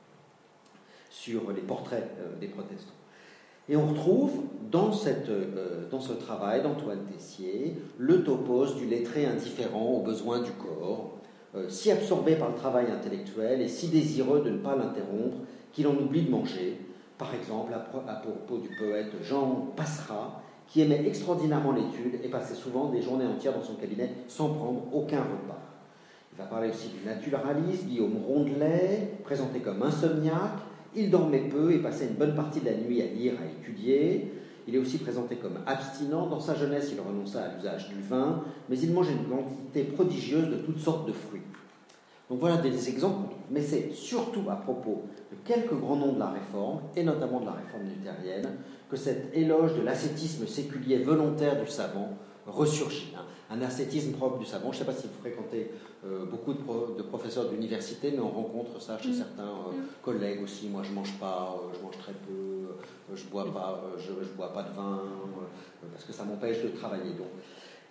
sur les portraits euh, des protestants. Et on retrouve dans, cette, euh, dans ce travail d'Antoine Tessier le topos du lettré indifférent aux besoins du corps, Euh, si absorbé par le travail intellectuel et si désireux de ne pas l'interrompre qu'il en oublie de manger. Par exemple, à, pro- à propos du poète Jean Passera, qui aimait extraordinairement l'étude et passait souvent des journées entières dans son cabinet sans prendre aucun repas. Il va parler aussi du naturaliste Guillaume Rondelet, présenté comme insomniaque. Il dormait peu et passait une bonne partie de la nuit à lire, à étudier. Il est aussi présenté comme abstinent. Dans sa jeunesse, il renonça à l'usage du vin, mais il mangeait une quantité prodigieuse de toutes sortes de fruits. Donc voilà des exemples, mais c'est surtout à propos de quelques grands noms de la Réforme, et notamment de la Réforme luthérienne, que cet éloge de l'ascétisme séculier volontaire du savant ressurgit. Un ascétisme propre du savant. Je ne sais pas si vous fréquentez euh, beaucoup de, pro- de professeurs d'université, mais on rencontre ça chez mmh. certains euh, mmh. collègues aussi. Moi, je ne mange pas, euh, je mange très peu, euh, je ne bois, euh, je, je bois pas de vin, euh, parce que ça m'empêche de travailler. Donc.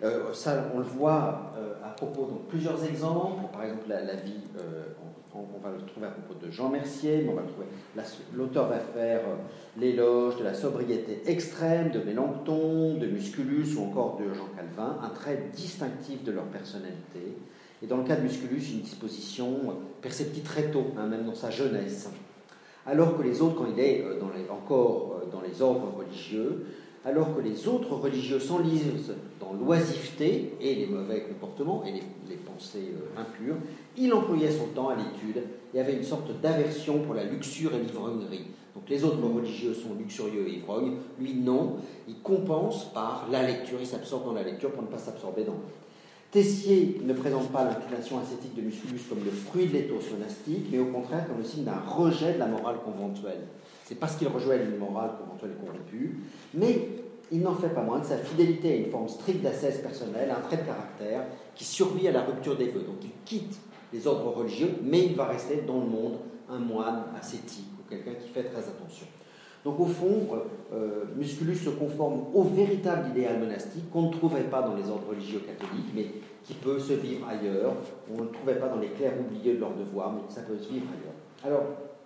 Euh, ça, on le voit euh, à propos de plusieurs exemples. Par exemple, la, la vie, euh, on, on va le trouver à propos de Jean Mercier, mais on va le trouver. La, l'auteur va faire euh, l'éloge de la sobriété extrême de Mélenchon, de Musculus ou encore de Jean Calvin, un trait distinctif de leur personnalité. Et dans le cas de Musculus, une disposition perceptie très tôt, hein, même dans sa jeunesse. Alors que les autres, quand il est euh, dans les, encore euh, dans les ordres religieux, alors que les autres religieux s'enlisent dans l'oisiveté et les mauvais comportements et les, les pensées euh, impures, il employait son temps à l'étude et avait une sorte d'aversion pour la luxure et l'ivrognerie. Donc les autres religieux sont luxurieux et ivrognes, lui non, il compense par la lecture, il s'absorbe dans la lecture pour ne pas s'absorber dans l'autre. Tessier ne présente pas l'inclination ascétique de Musculus comme le fruit de l'éthos monastique, mais au contraire comme le signe d'un rejet de la morale conventuelle. C'est parce qu'il rejoint une morale conventuelle corrompue, mais il n'en fait pas moins de sa fidélité à une forme stricte d'ascèse personnelle, un trait de caractère qui survit à la rupture des vœux. Donc il quitte les ordres religieux, mais il va rester dans le monde un moine ascétique ou quelqu'un qui fait très attention. Donc au fond, euh, Musculus se conforme au véritable idéal monastique qu'on ne trouvait pas dans les ordres religieux catholiques, mais qui peut se vivre ailleurs. On ne le trouvait pas dans les clercs oubliés de leur devoir, mais ça peut se vivre ailleurs. Alors,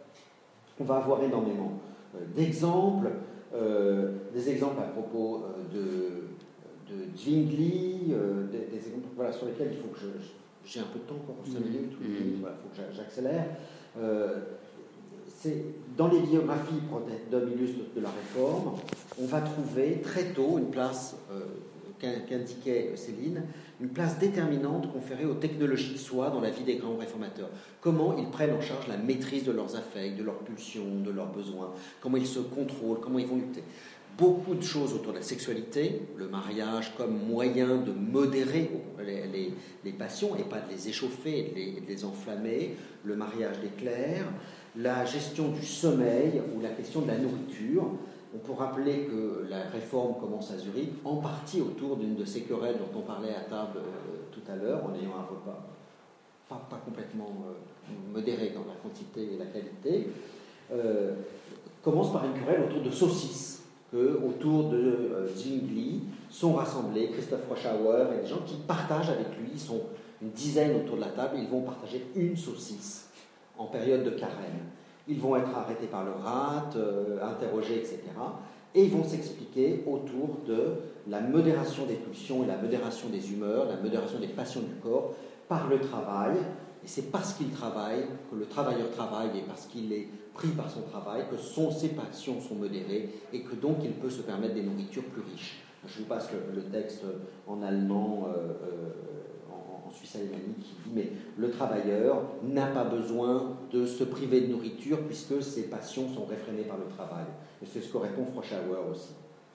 on va avoir énormément euh, d'exemples, euh, des exemples à propos euh, de, de Zwingli, euh, des, des exemples voilà, sur lesquels il faut que je, je, j'ai un peu de temps encore, cinq minutes, il mmh. voilà, faut que j'accélère. Euh, c'est, dans les biographies d'hommes illustres de la Réforme, on va trouver très tôt une place, euh, qu'indiquait Céline, une place déterminante conférée aux technologies de soi dans la vie des grands réformateurs. Comment ils prennent en charge la maîtrise de leurs affects, de leurs pulsions, de leurs besoins, comment ils se contrôlent, comment ils vont lutter. Beaucoup de choses autour de la sexualité, le mariage comme moyen de modérer les, les, les passions et pas de les échauffer et de les, de les enflammer, le mariage des clercs, la gestion du sommeil ou la question de la nourriture. On peut rappeler que la réforme commence à Zurich, en partie autour d'une de ces querelles dont on parlait à table euh, tout à l'heure, en ayant un repas pas, pas complètement euh, modéré dans la quantité et la qualité, euh, commence par une querelle autour de saucisses, que autour de euh, Zwingli sont rassemblés Christoph Froschauer et des gens qui partagent avec lui, ils sont une dizaine autour de la table, ils vont partager une saucisse en période de carême. Ils vont être arrêtés par le rat, euh, interrogés, et cetera. Et ils vont s'expliquer autour de la modération des pulsions et la modération des humeurs, la modération des passions du corps par le travail. Et c'est parce qu'il travaille, que le travailleur travaille et parce qu'il est pris par son travail, que son, ses passions sont modérées et que donc il peut se permettre des nourritures plus riches. Je vous passe le, le texte en allemand, euh, euh, en, en suisse alémanique, qui dit « Mais le travailleur n'a pas besoin de se priver de nourriture puisque ses passions sont réfrénées par le travail. » Et c'est ce que répond Froschauer aussi.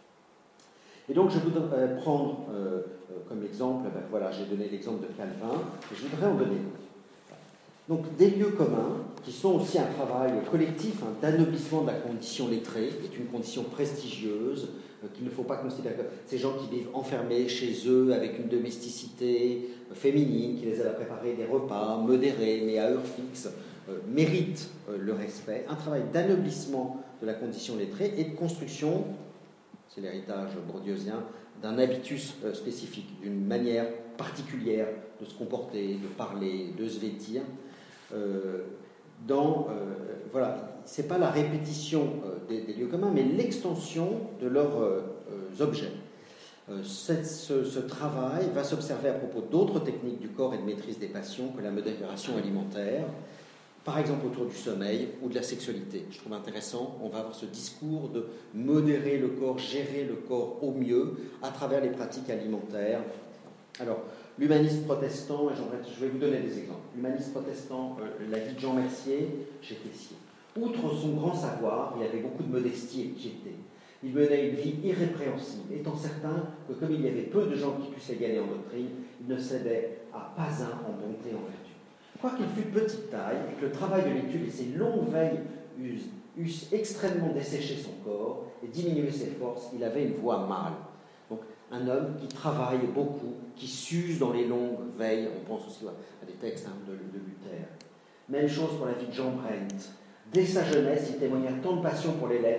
Et donc je voudrais prendre euh, comme exemple, ben voilà, j'ai donné l'exemple de Calvin, et je voudrais en donner d'autres. Donc des lieux communs, qui sont aussi un travail collectif, hein, d'anoblissement de la condition lettrée, est une condition prestigieuse, euh, qu'il ne faut pas considérer que ces gens qui vivent enfermés chez eux avec une domesticité euh, féminine, qui les aide à préparer des repas modérés, mais à heure fixe, euh, méritent euh, le respect. Un travail d'anoblissement de la condition lettrée et de construction, c'est l'héritage bourdieusien, d'un habitus euh, spécifique, d'une manière particulière de se comporter, de parler, de se vêtir. Euh, dans, euh, voilà, c'est pas la répétition euh, des, des lieux communs, mais l'extension de leurs euh, objets. Euh, cette, ce, ce travail va s'observer à propos d'autres techniques du corps et de maîtrise des passions que la modération alimentaire, par exemple autour du sommeil ou de la sexualité. Je trouve intéressant, on va avoir ce discours de modérer le corps, gérer le corps au mieux à travers les pratiques alimentaires. Alors, l'humaniste protestant, et je vais vous donner des exemples. L'humaniste protestant, euh, la vie de Jean Mercier chez Tessier. Outre son grand savoir, il avait beaucoup de modestie et de piété. Il menait une vie irrépréhensible, étant certain que comme il y avait peu de gens qui puissent égaler en doctrine, il ne cédait à pas un en bonté et en vertu. Quoiqu'il fût de petite taille, et que le travail de l'étude et ses longues veilles eussent, eussent extrêmement desséché son corps et diminué ses forces, il avait une voix mâle. Un homme qui travaille beaucoup, qui s'use dans les longues veilles. On pense aussi à des textes hein, de, de Luther. Même chose pour la vie de Jean Brent. Dès sa jeunesse, il témoigna tant de passion pour les lettres qu'il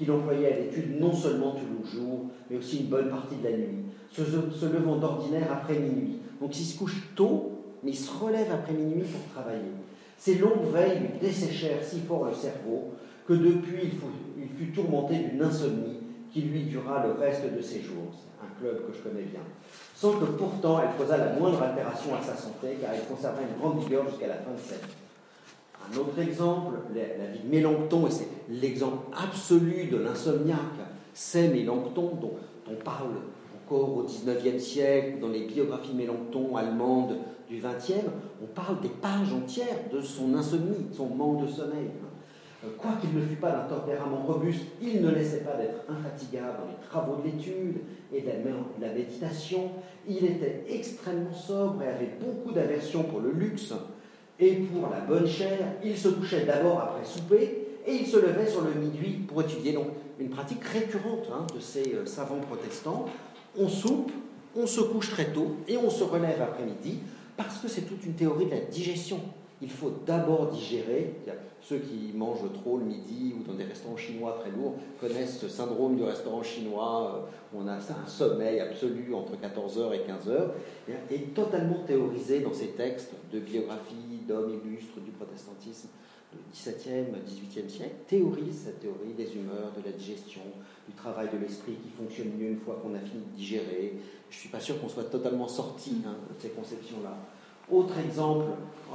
qu'il employait à l'étude non seulement tout le jour, mais aussi une bonne partie de la nuit, se, se levant d'ordinaire après minuit. Donc il se couche tôt, mais il se relève après minuit pour travailler. Ces longues veilles lui desséchèrent si fort le cerveau que depuis il fut, il fut tourmenté d'une insomnie qui lui dura le reste de ses jours. C'est un club que je connais bien. Sans que pourtant elle causât la moindre altération à sa santé, car elle conservait une grande vigueur jusqu'à la fin de sa vie. Un autre exemple, la vie de Mélenchon, et c'est l'exemple absolu de l'insomniaque, c'est Mélenchon, dont on parle encore au dix-neuvième siècle, dans les biographies Mélenchon allemandes du vingtième, on parle des pages entières de son insomnie, de son manque de sommeil. Quoiqu'il ne fût pas d'un tempérament robuste, il ne laissait pas d'être infatigable dans les travaux de l'étude et de la, la méditation. Il était extrêmement sobre et avait beaucoup d'aversion pour le luxe et pour la bonne chair. Il se couchait d'abord après souper et il se levait sur le midi pour étudier. Donc une pratique récurrente hein, de ces euh, savants protestants. On soupe, on se couche très tôt et on se relève après-midi parce que c'est toute une théorie de la digestion. Il faut d'abord digérer. Ceux qui mangent trop le midi ou dans des restaurants chinois très lourds connaissent ce syndrome du restaurant chinois où on a un sommeil absolu entre quatorze heures et quinze heures, et totalement théorisé dans ces textes de biographie d'hommes illustres du protestantisme du dix-septième, dix-huitième siècle, théorise cette théorie des humeurs, de la digestion, du travail de l'esprit qui fonctionne mieux une fois qu'on a fini de digérer. Je ne suis pas sûr qu'on soit totalement sorti hein, de ces conceptions-là. Autre exemple,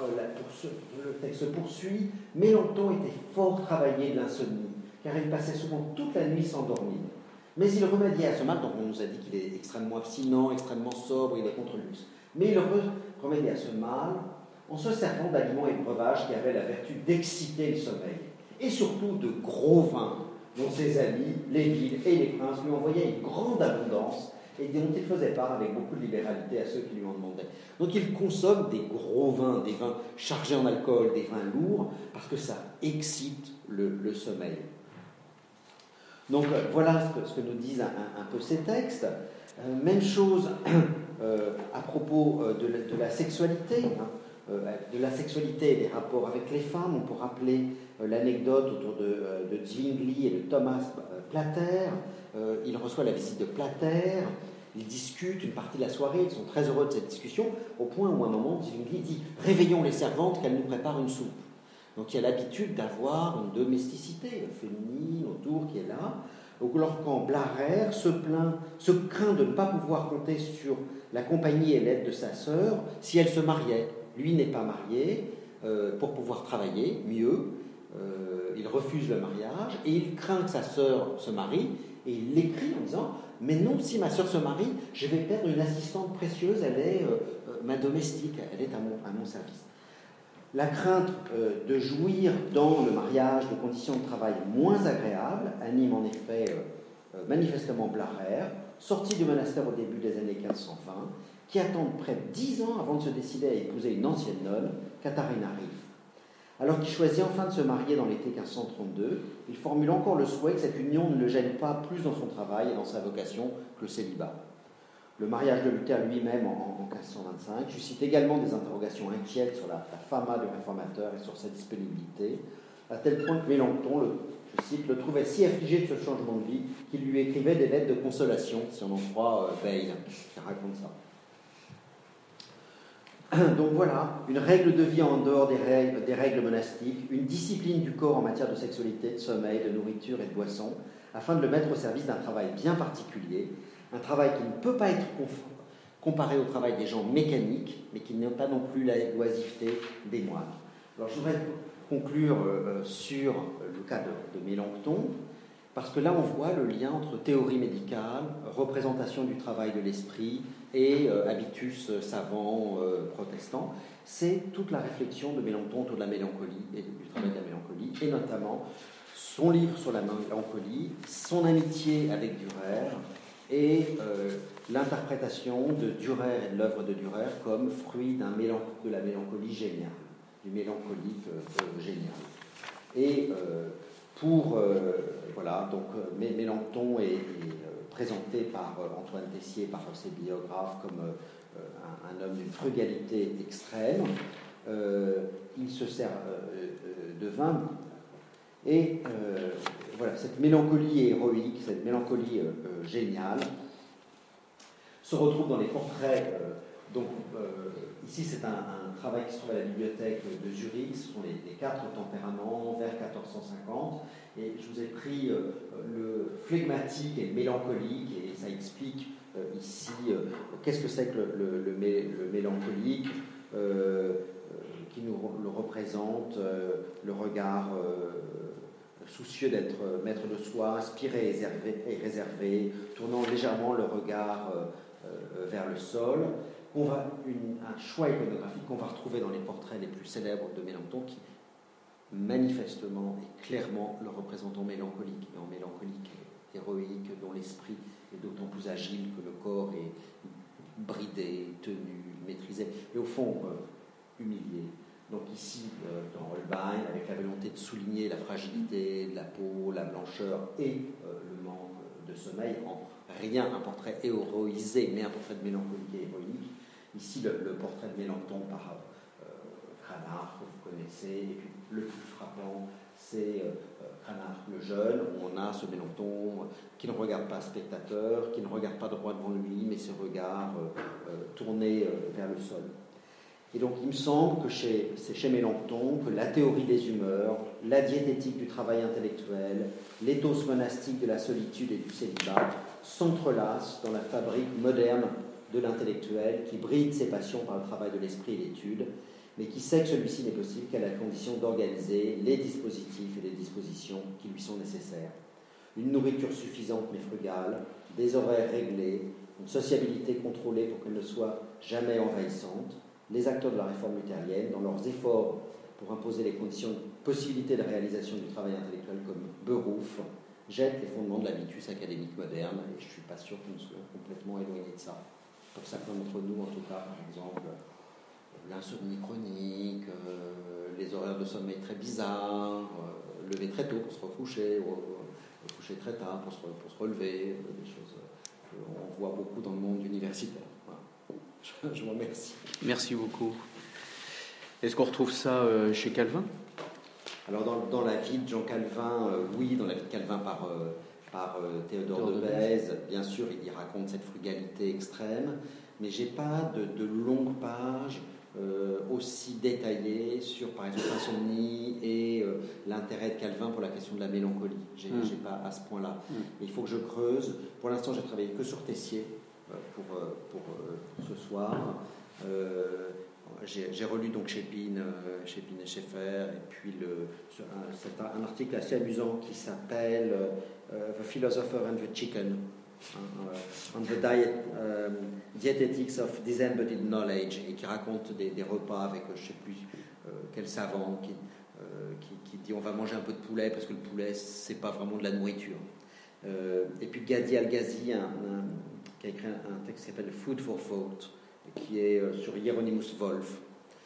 le texte se poursuit, Mélenchon était fort travaillé de l'insomnie, car il passait souvent toute la nuit sans dormir. Mais il remédiait à ce mal, donc on nous a dit qu'il est extrêmement abstinent, extrêmement sobre, il est contre le luxe. Mais il remédiait à ce mal en se servant d'aliments et de breuvages qui avaient la vertu d'exciter le sommeil, et surtout de gros vins, dont ses amis, les villes et les princes lui envoyaient une grande abondance, et dont il faisait part avec beaucoup de libéralité à ceux qui lui en demandaient. Donc il consomme des gros vins, des vins chargés en alcool, des vins lourds, parce que ça excite le, le sommeil. Donc voilà ce que, ce que nous disent un, un, un peu ces textes. Euh, même chose euh, à propos euh, de, la, de la sexualité, hein, euh, de la sexualité et des rapports avec les femmes. On peut rappeler euh, l'anecdote autour de, euh, de Zwingli et de Thomas euh, Plater. Euh, il reçoit la visite de Plater, ils discutent une partie de la soirée, ils sont très heureux de cette discussion, au point où à un moment, Zwingli dit « Réveillons les servantes qu'elles nous préparent une soupe ». Donc il y a l'habitude d'avoir une domesticité féminine autour qui est là. Donc quand Blarer se plaint, se craint de ne pas pouvoir compter sur la compagnie et l'aide de sa sœur si elle se mariait. Lui n'est pas marié, euh, pour pouvoir travailler mieux, euh, il refuse le mariage et il craint que sa sœur se marie. Et il l'écrit en disant « Mais non, si ma sœur se marie, je vais perdre une assistante précieuse, elle est euh, euh, ma domestique, elle est à mon, à mon service. » La crainte euh, de jouir dans le mariage de conditions de travail moins agréables anime en effet euh, euh, manifestement Blarer, sorti du monastère au début des années quinze cent vingt, qui attend près de dix ans avant de se décider à épouser une ancienne nonne, Katharina Riff. Alors qu'il choisit enfin de se marier dans l'été quinze cent trente-deux, il formule encore le souhait que cette union ne le gêne pas plus dans son travail et dans sa vocation que le célibat. Le mariage de Luther lui-même en, en quinze cent vingt-cinq suscite également des interrogations inquiètes sur la, la fama du réformateur et sur sa disponibilité, à tel point que Mélenchon, le, je cite, le trouvait si affligé de ce changement de vie qu'il lui écrivait des lettres de consolation, si on en croit euh, Bayle, qui raconte ça. Donc voilà, une règle de vie en dehors des règles, des règles monastiques, une discipline du corps en matière de sexualité, de sommeil, de nourriture et de boisson, afin de le mettre au service d'un travail bien particulier, un travail qui ne peut pas être comparé au travail des gens mécaniques, mais qui n'a pas non plus la oisiveté des moines. Alors je voudrais conclure euh, sur le cas de, de Mélenchon, parce que là on voit le lien entre théorie médicale, représentation du travail de l'esprit et euh, habitus savant euh, protestant. C'est toute la réflexion de Mélenchon autour de la mélancolie et du travail de la mélancolie, et notamment son livre sur la mélancolie, son amitié avec Dürer et euh, l'interprétation de Dürer et de l'œuvre de Dürer comme fruit d'un mélan- de la mélancolie géniale, du mélancolique euh, génial. Et euh, pour euh, voilà, donc euh, Mélenchon est, est euh, présenté par euh, Antoine Tessier, par euh, ses biographes, comme euh, un, un homme d'une frugalité extrême. Euh, il se sert euh, de vin et euh, voilà, cette mélancolie héroïque, cette mélancolie euh, euh, géniale, se retrouve dans les portraits. Euh, donc, euh, ici, c'est un, un travail qui se trouve à la bibliothèque de Zurich. Ce sont les, les quatre tempéraments vers quatorze cent cinquante. Et je vous ai pris euh, le flegmatique et le mélancolique, et ça explique euh, ici euh, qu'est-ce que c'est que le, le, le, mé, le mélancolique, euh, euh, qui nous le représente, euh, le regard euh, soucieux d'être maître de soi, inspiré et réservé, et réservé, tournant légèrement le regard euh, euh, vers le sol. On va, une, un choix iconographique qu'on va retrouver dans les portraits les plus célèbres de Mélenchon, qui manifestement et clairement le représentant mélancolique, et en mélancolique héroïque, dont l'esprit est d'autant plus agile que le corps est bridé, tenu, maîtrisé, et au fond euh, humilié. Donc ici, euh, dans Holbein, avec la volonté de souligner la fragilité de la peau, la blancheur et euh, le manque de sommeil, en rien un portrait héroïsé, mais un portrait de mélancolique et héroïque. Ici, le, le portrait de Mélenchon par euh, Cranach, que vous connaissez, et puis le plus frappant, c'est euh, Cranach le jeune, où on a ce Mélenchon euh, qui ne regarde pas spectateur, qui ne regarde pas droit devant lui, mais ses regards euh, euh, tournés euh, vers le sol. Et donc, il me semble que chez, c'est chez Mélenchon que la théorie des humeurs, la diététique du travail intellectuel, l'éthos monastique de la solitude et du célibat s'entrelacent dans la fabrique moderne de l'intellectuel qui bride ses passions par le travail de l'esprit et l'étude, mais qui sait que celui-ci n'est possible qu'à la condition d'organiser les dispositifs et les dispositions qui lui sont nécessaires. Une nourriture suffisante mais frugale, des horaires réglés, une sociabilité contrôlée pour qu'elle ne soit jamais envahissante. Les acteurs de la réforme luthérienne, dans leurs efforts pour imposer les conditions de possibilité de réalisation du travail intellectuel comme Beruf, jettent les fondements de l'habitus académique moderne, et je ne suis pas sûr que nous soyons complètement éloignés de ça. Pour certains d'entre nous, en tout cas, par exemple, l'insomnie chronique, euh, les horaires de sommeil très bizarres, euh, lever très tôt pour se recoucher, ou euh, coucher très tard pour se, pour se relever, euh, des choses qu'on voit beaucoup dans le monde universitaire. Voilà. Je, je vous remercie. Merci beaucoup. Est-ce qu'on retrouve ça euh, chez Calvin ? Alors, dans, dans la vie de Jean Calvin, euh, oui, dans la vie de Calvin par... Euh, par euh, Théodore, Théodore de Bèze, bien sûr, il raconte cette frugalité extrême, mais j'ai pas de, de longues pages euh, aussi détaillées sur, par exemple, l'insomnie et euh, l'intérêt de Calvin pour la question de la mélancolie. J'ai, mmh. j'ai pas à ce point-là. Mmh. Il faut que je creuse. Pour l'instant, j'ai travaillé que sur Tessier euh, pour, euh, pour, euh, pour ce soir. Euh, J'ai, j'ai relu donc chez Pine, euh, chez Pine et Schaeffer, et puis le, un, c'est un, un article assez amusant qui s'appelle euh, The Philosopher and the Chicken, uh, on the diet, um, Dietetics of Disembodied Knowledge, et qui raconte des, des repas avec je ne sais plus euh, quel savant qui, euh, qui, qui dit on va manger un peu de poulet parce que le poulet c'est pas vraiment de la nourriture. Euh, et puis Gadi Al-Ghazi un, un, qui a écrit un, un texte qui s'appelle Food for Thought, qui est sur Hieronymus Wolff.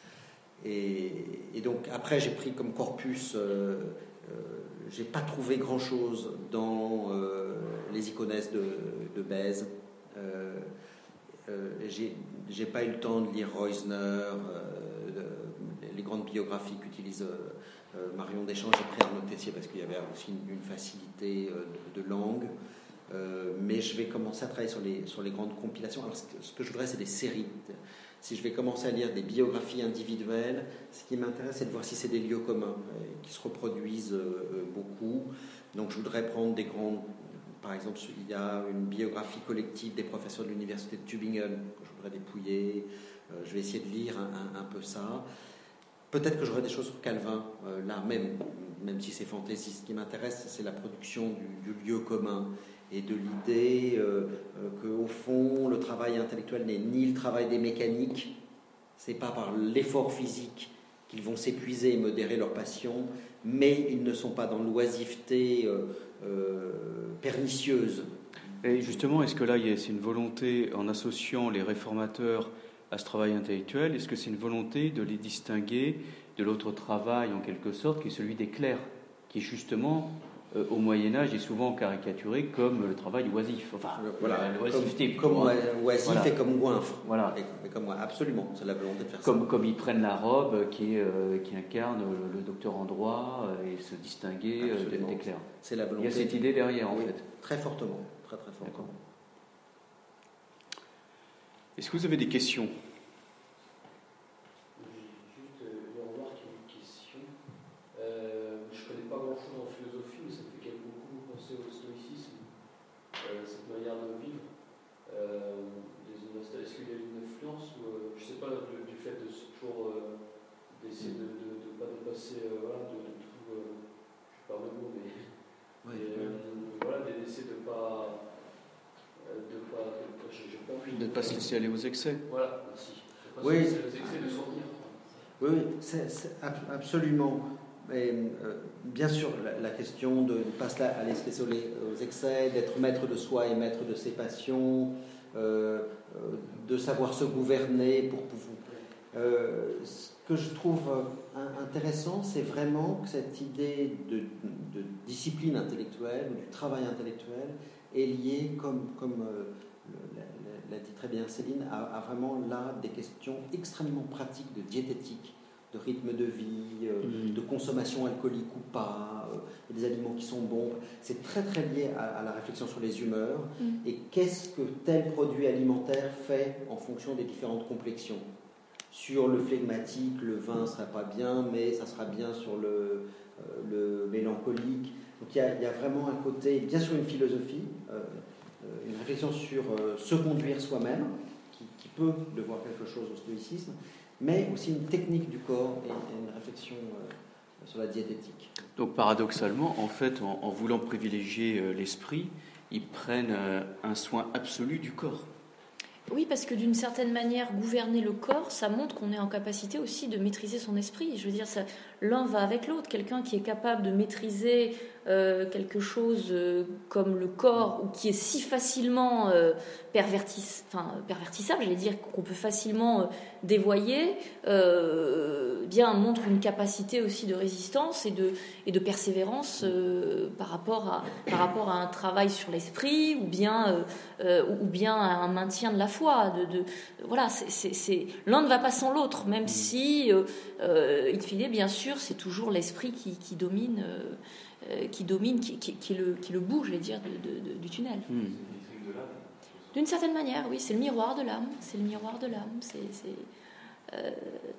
Et, et donc après j'ai pris comme corpus, euh, euh, j'ai pas trouvé grand chose dans euh, les iconesses de, de Bèze. Euh, euh, j'ai, j'ai pas eu le temps de lire Reusner, euh, de, les grandes biographies qu'utilise euh, Marion Deschamps. J'ai pris Arnaud Tessier parce qu'il y avait aussi une, une facilité euh, de, de langue. Euh, mais je vais commencer à travailler sur les, sur les grandes compilations. Alors, ce que, ce que je voudrais, c'est des séries. Si je vais commencer à lire des biographies individuelles, ce qui m'intéresse, c'est de voir si c'est des lieux communs euh, qui se reproduisent euh, beaucoup. Donc, je voudrais prendre des grandes... Par exemple, il y a une biographie collective des professeurs de l'université de Tübingen que je voudrais dépouiller. Euh, je vais essayer de lire un, un, un peu ça. Peut-être que j'aurai des choses sur Calvin, euh, là même, même si c'est fantaisie. Ce qui m'intéresse, c'est la production du, du lieu commun et de l'idée euh, euh, qu'au fond, le travail intellectuel n'est ni le travail des mécaniques, c'est pas par l'effort physique qu'ils vont s'épuiser et modérer leur passion, mais ils ne sont pas dans l'oisiveté euh, euh, pernicieuse. Et justement, est-ce que là, c'est une volonté, en associant les réformateurs à ce travail intellectuel, est-ce que c'est une volonté de les distinguer de l'autre travail, en quelque sorte, qui est celui des clercs, qui justement euh, au Moyen-Âge est souvent caricaturé comme le travail oisif. Enfin, voilà, l'oisiveté. Comme, comme oisif voilà. et comme goinfre. Voilà. Et, et comme, absolument, c'est la volonté de faire comme, ça. Comme ils prennent la robe qui, est, euh, qui incarne le, le docteur en droit euh, et se distinguer euh, des, des clercs. C'est la volonté. Il y a cette idée derrière, oui, en fait. Très fortement. Très, très fortement. Est-ce que vous avez des questions ? Juste une remarque et une question. Euh, je ne connais pas grand-chose en philosophie, mais ça me fait quand même beaucoup penser au stoïcisme, euh, cette manière de vivre. Euh, Est-ce qu'il y a une influence ou, euh, je ne sais pas, du, du fait de toujours euh, d'essayer de ne pas dépasser, euh, voilà, de, de tout, euh, je ne sais pas le mot, mais oui, et, oui. Euh, voilà, d'essayer de ne pas. De ne pas, de, je, je pas, de pas se laisser aller aux excès. Voilà, merci. De pas oui. se laisser aux excès de souvenir. Oui, oui, c'est, c'est absolument. Et, euh, bien sûr, la, la question de ne pas se aller se laisser aux excès, d'être maître de soi et maître de ses passions, euh, euh, de savoir se gouverner pour pouvoir. Euh, ce que je trouve intéressant, c'est vraiment que cette idée de, de discipline intellectuelle ou du travail intellectuel est liée, comme, comme euh, l'a dit très bien Céline, à, à vraiment là des questions extrêmement pratiques de diététique, de rythme de vie, euh, mmh. de consommation alcoolique ou pas, euh, des aliments qui sont bons. C'est très très lié à, à la réflexion sur les humeurs mmh. et qu'est-ce que tel produit alimentaire fait en fonction des différentes complexions. Sur le flegmatique, le vin ne sera pas bien, mais ça sera bien sur le, euh, le mélancolique. Donc il y, a, il y a vraiment un côté, bien sûr une philosophie, euh, une réflexion sur euh, se conduire soi-même, qui, qui peut devoir quelque chose au stoïcisme, mais aussi une technique du corps et, et une réflexion euh, sur la diététique. Donc paradoxalement, en fait, en, en voulant privilégier euh, l'esprit, ils prennent euh, un soin absolu du corps. Oui, parce que d'une certaine manière, gouverner le corps, ça montre qu'on est en capacité aussi de maîtriser son esprit. Je veux dire, ça, l'un va avec l'autre. Quelqu'un qui est capable de maîtriser euh, quelque chose euh, comme le corps, ou qui est si facilement euh, pervertis, enfin, pervertissable, j'allais dire, qu'on peut facilement euh, dévoyer, euh, bien montre une capacité aussi de résistance et de, et de persévérance euh, par, rapport à, par rapport à un travail sur l'esprit, ou bien, euh, euh, ou bien à un maintien de la foi. De, de, voilà, c'est, c'est, c'est, l'un ne va pas sans l'autre, même si, euh, euh, in fine, bien sûr, c'est toujours l'esprit qui, qui domine, euh, qui domine, qui, qui, qui, le, qui le bouge, je vais dire, de, de, de, du tunnel. Mmh. D'une certaine manière, oui, c'est le miroir de l'âme. C'est le miroir de l'âme. C'est, c'est, euh,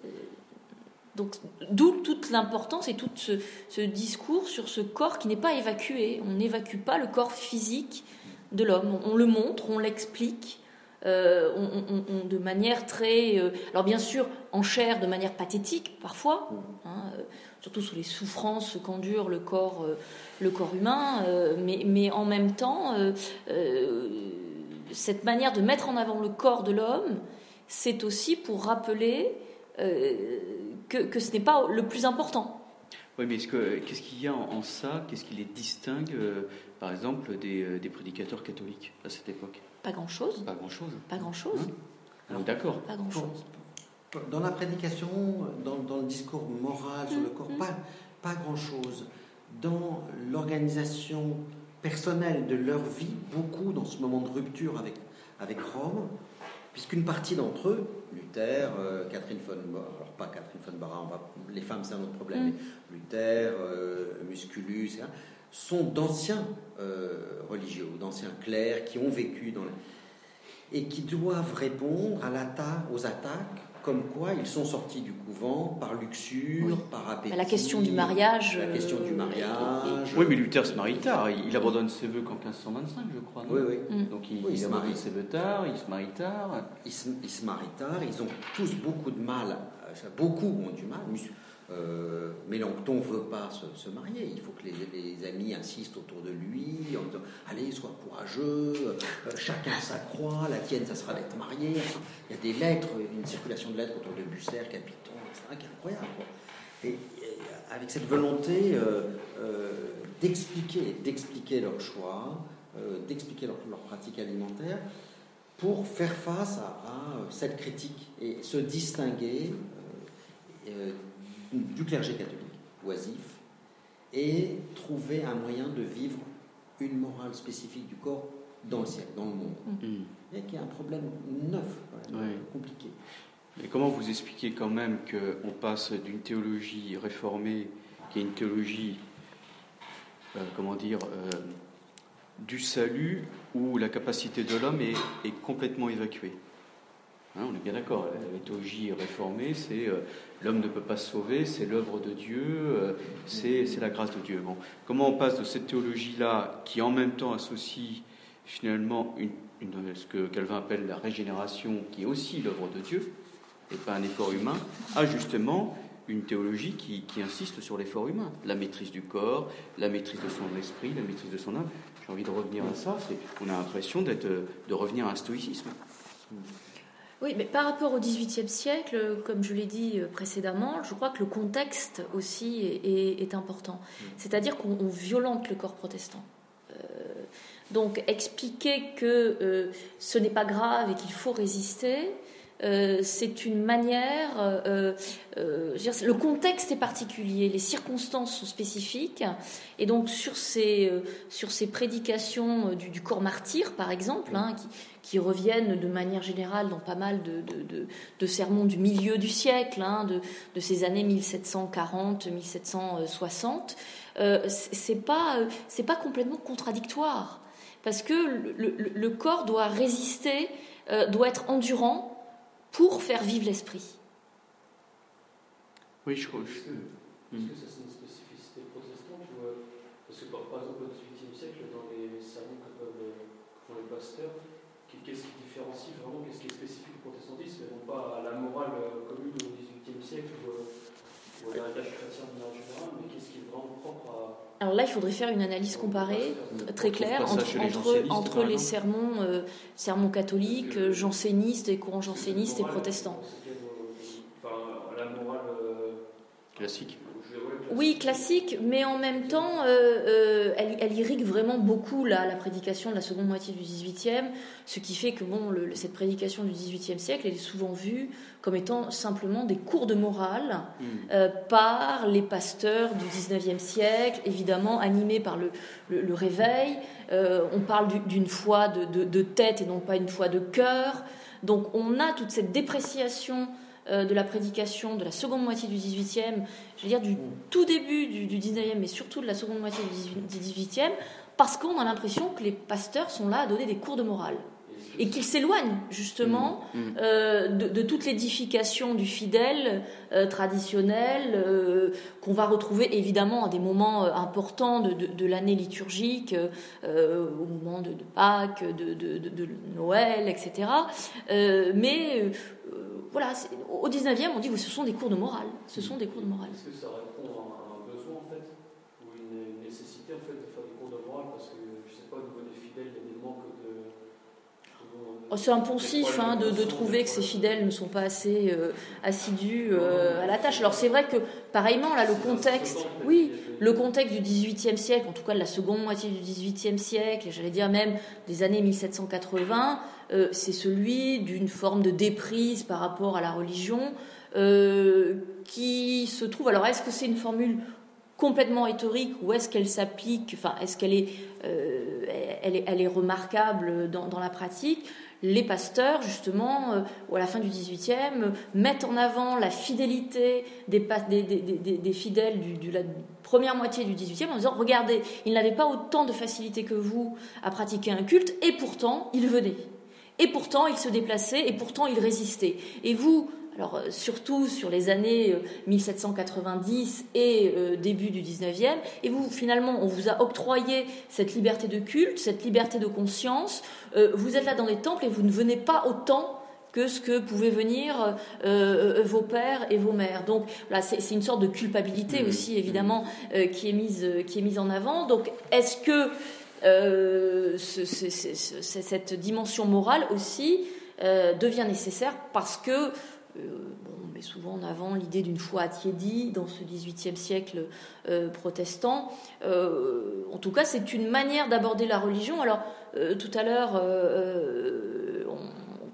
donc, d'où toute l'importance et tout ce, ce discours sur ce corps qui n'est pas évacué. On n'évacue pas le corps physique de l'homme. On, on le montre, on l'explique. Euh, on, on, on, de manière très... Euh, alors bien sûr, en chair, de manière pathétique, parfois, hein, euh, surtout sous les souffrances qu'endure le corps, euh, le corps humain, euh, mais, mais en même temps, euh, euh, cette manière de mettre en avant le corps de l'homme, c'est aussi pour rappeler euh, que, que ce n'est pas le plus important. Oui, mais est-ce que, qu'est-ce qu'il y a en, en ça, qu'est-ce qui les distingue, euh, par exemple, des, euh, des prédicateurs catholiques à cette époque ? Pas grand-chose. Pas grand-chose. Pas grand-chose. Hein Alors, d'accord. Pas grand-chose. Dans la prédication, dans, dans le discours moral sur mmh, le corps, mmh. pas, pas grand-chose. Dans l'organisation personnelle de leur vie, beaucoup dans ce moment de rupture avec, avec Rome, puisqu'une partie d'entre eux, Luther, euh, Catherine von Bora, alors pas Catherine von Bora, on va, les femmes c'est un autre problème, mmh. mais Luther, euh, Musculus, et cetera, sont d'anciens euh, religieux, d'anciens clercs qui ont vécu dans les... et qui doivent répondre à l'attaque, aux attaques, comme quoi ils sont sortis du couvent par luxure, oui. par appétit. La question du mariage. La question euh, du mariage. Oui, mais Luther se marie tard. Il abandonne ses vœux qu'en quinze cent vingt-cinq, je crois. Non oui, oui. Mm. Donc il, oui, il, il abandonne ses vœux tard, il se marie tard. Il se, il se marie tard. Ils ont tous beaucoup de mal. Beaucoup ont du mal. Euh, Mélenchon ne veut pas se, se marier. Il faut que les, les amis insistent autour de lui en disant allez, sois courageux, euh, chacun sa croix, la tienne, ça sera d'être marié. Enfin, il y a des lettres, une circulation de lettres autour de Bucer, Capiton, et cetera, qui est incroyable. Quoi. Et, et avec cette volonté euh, euh, d'expliquer, d'expliquer leur choix, euh, d'expliquer leur, leur pratique alimentaire, pour faire face à, à cette critique et se distinguer. Euh, euh, du clergé catholique, oisif, et trouver un moyen de vivre une morale spécifique du corps dans le ciel, dans le monde. Mmh. Et qu'il y a un problème neuf, quand même, oui. compliqué. Mais comment vous expliquez quand même qu'on passe d'une théologie réformée, qui est une théologie, euh, comment dire, euh, du salut, où la capacité de l'homme est, est complètement évacuée. Hein, on est bien d'accord, la théologie réformée, c'est euh, l'homme ne peut pas se sauver, c'est l'œuvre de Dieu, euh, c'est, c'est la grâce de Dieu. Bon, comment on passe de cette théologie-là, qui en même temps associe finalement une, une, ce que Calvin appelle la régénération, qui est aussi l'œuvre de Dieu, et pas un effort humain, à justement une théologie qui, qui insiste sur l'effort humain, la maîtrise du corps, la maîtrise de son esprit, la maîtrise de son âme. J'ai envie de revenir à ça, c'est, on a l'impression d'être, de revenir à un stoïcisme. Oui, mais par rapport au dix-huitième siècle, comme je l'ai dit précédemment, je crois que le contexte aussi est, est, est important. C'est-à-dire qu'on on violente le corps protestant. Euh, donc expliquer que euh, ce n'est pas grave et qu'il faut résister, Euh, c'est une manière, euh, euh, je veux dire, le contexte est particulier, les circonstances sont spécifiques, et donc sur ces, euh, sur ces prédications du, du corps martyr, par exemple, hein, qui, qui reviennent de manière générale dans pas mal de, de, de, de sermons du milieu du siècle, hein, de, de ces années mille sept cent quarante à mille sept cent soixante, euh, c'est pas, c'est pas complètement contradictoire, parce que le, le, le corps doit résister, euh, doit être endurant, pour faire vivre l'esprit. Oui, je crois. Est-ce que, est-ce que ça c'est une spécificité protestante ou, euh, parce que par, par exemple au dix-huitième siècle, dans les sermons que peuvent que font les pasteurs, qu'est-ce qui différencie vraiment, qu'est-ce qui est spécifique au protestantisme, et non pas à la morale commune au dix-huitième siècle ou, ou à l'héritage chrétien de manière générale, mais qu'est-ce qui est vraiment propre à... Alors là, il faudrait faire une analyse comparée, très claire, entre, entre, entre les sermons, euh, sermons catholiques, euh, jansénistes et courants jansénistes et protestants. Enfin, la morale classique. Oui, classique, mais en même temps, euh, euh, elle, elle irrigue vraiment beaucoup la, la prédication de la seconde moitié du dix-huitième, ce qui fait que bon, le, cette prédication du dix-huitième siècle, elle est souvent vue comme étant simplement des cours de morale mmh. euh, par les pasteurs du dix-neuvième siècle, évidemment animés par le, le, le réveil. Euh, on parle du, d'une foi de, de, de tête et non pas une foi de cœur. Donc on a toute cette dépréciation de la prédication de la seconde moitié du dix-huitième, je veux dire du tout début du, du dix-neuvième, mais surtout de la seconde moitié du dix-huitième, parce qu'on a l'impression que les pasteurs sont là à donner des cours de morale et qu'ils s'éloignent justement mmh, mmh. Euh, de, de toute l'édification du fidèle euh, traditionnel euh, qu'on va retrouver évidemment à des moments euh, importants de, de, de l'année liturgique, euh, au moment de, de Pâques, de, de, de, de Noël, et cetera. Euh, mais euh, voilà, au dix-neuvième, on dit que ce sont des cours de morale. Ce sont des cours de morale. Est-ce que ça répond à un besoin en fait, ou une nécessité en fait de faire des cours de morale, parce que je sais pas, au niveau des fidèles, il y a des manques de... Oh, c'est impensif hein, de, de trouver que ces fidèles ne sont pas assez euh, assidus euh, à la tâche. Alors c'est vrai que pareillement là le contexte, oui, le contexte du dix-huitième siècle, en tout cas de la seconde moitié du dix-huitième siècle, et j'allais dire même des années mille sept cent quatre-vingts, euh, c'est celui d'une forme de déprise par rapport à la religion euh, qui se trouve. Alors est-ce que c'est une formule complètement rhétorique ou est-ce qu'elle s'applique, enfin est-ce qu'elle est, euh, elle est, elle est remarquable dans, dans la pratique? Les pasteurs, justement, euh, à la fin du dix-huitième, euh, mettent en avant la fidélité des, des, des, des, des fidèles du, du, la première moitié du dix-huitième en disant « Regardez, ils n'avaient pas autant de facilité que vous à pratiquer un culte, et pourtant, ils venaient. Et pourtant, ils se déplaçaient, et pourtant, ils résistaient. Et vous... » Alors, euh, surtout sur les années euh, mille sept cent quatre-vingt-dix et euh, début du dix-neuvième, et vous, finalement, on vous a octroyé cette liberté de culte, cette liberté de conscience. Euh, vous êtes là dans les temples et vous ne venez pas autant que ce que pouvaient venir euh, euh, vos pères et vos mères. Donc, là, c'est, c'est une sorte de culpabilité aussi, évidemment, euh, qui est mise, euh, qui est mise en avant. Donc, est-ce que euh, ce, ce, ce, ce, cette dimension morale aussi euh, devient nécessaire parce que Euh, bon, on met souvent en avant l'idée d'une foi attiédie dans ce dix-huitième siècle euh, protestant. Euh, en tout cas, c'est une manière d'aborder la religion. Alors, euh, tout à l'heure, euh, on, on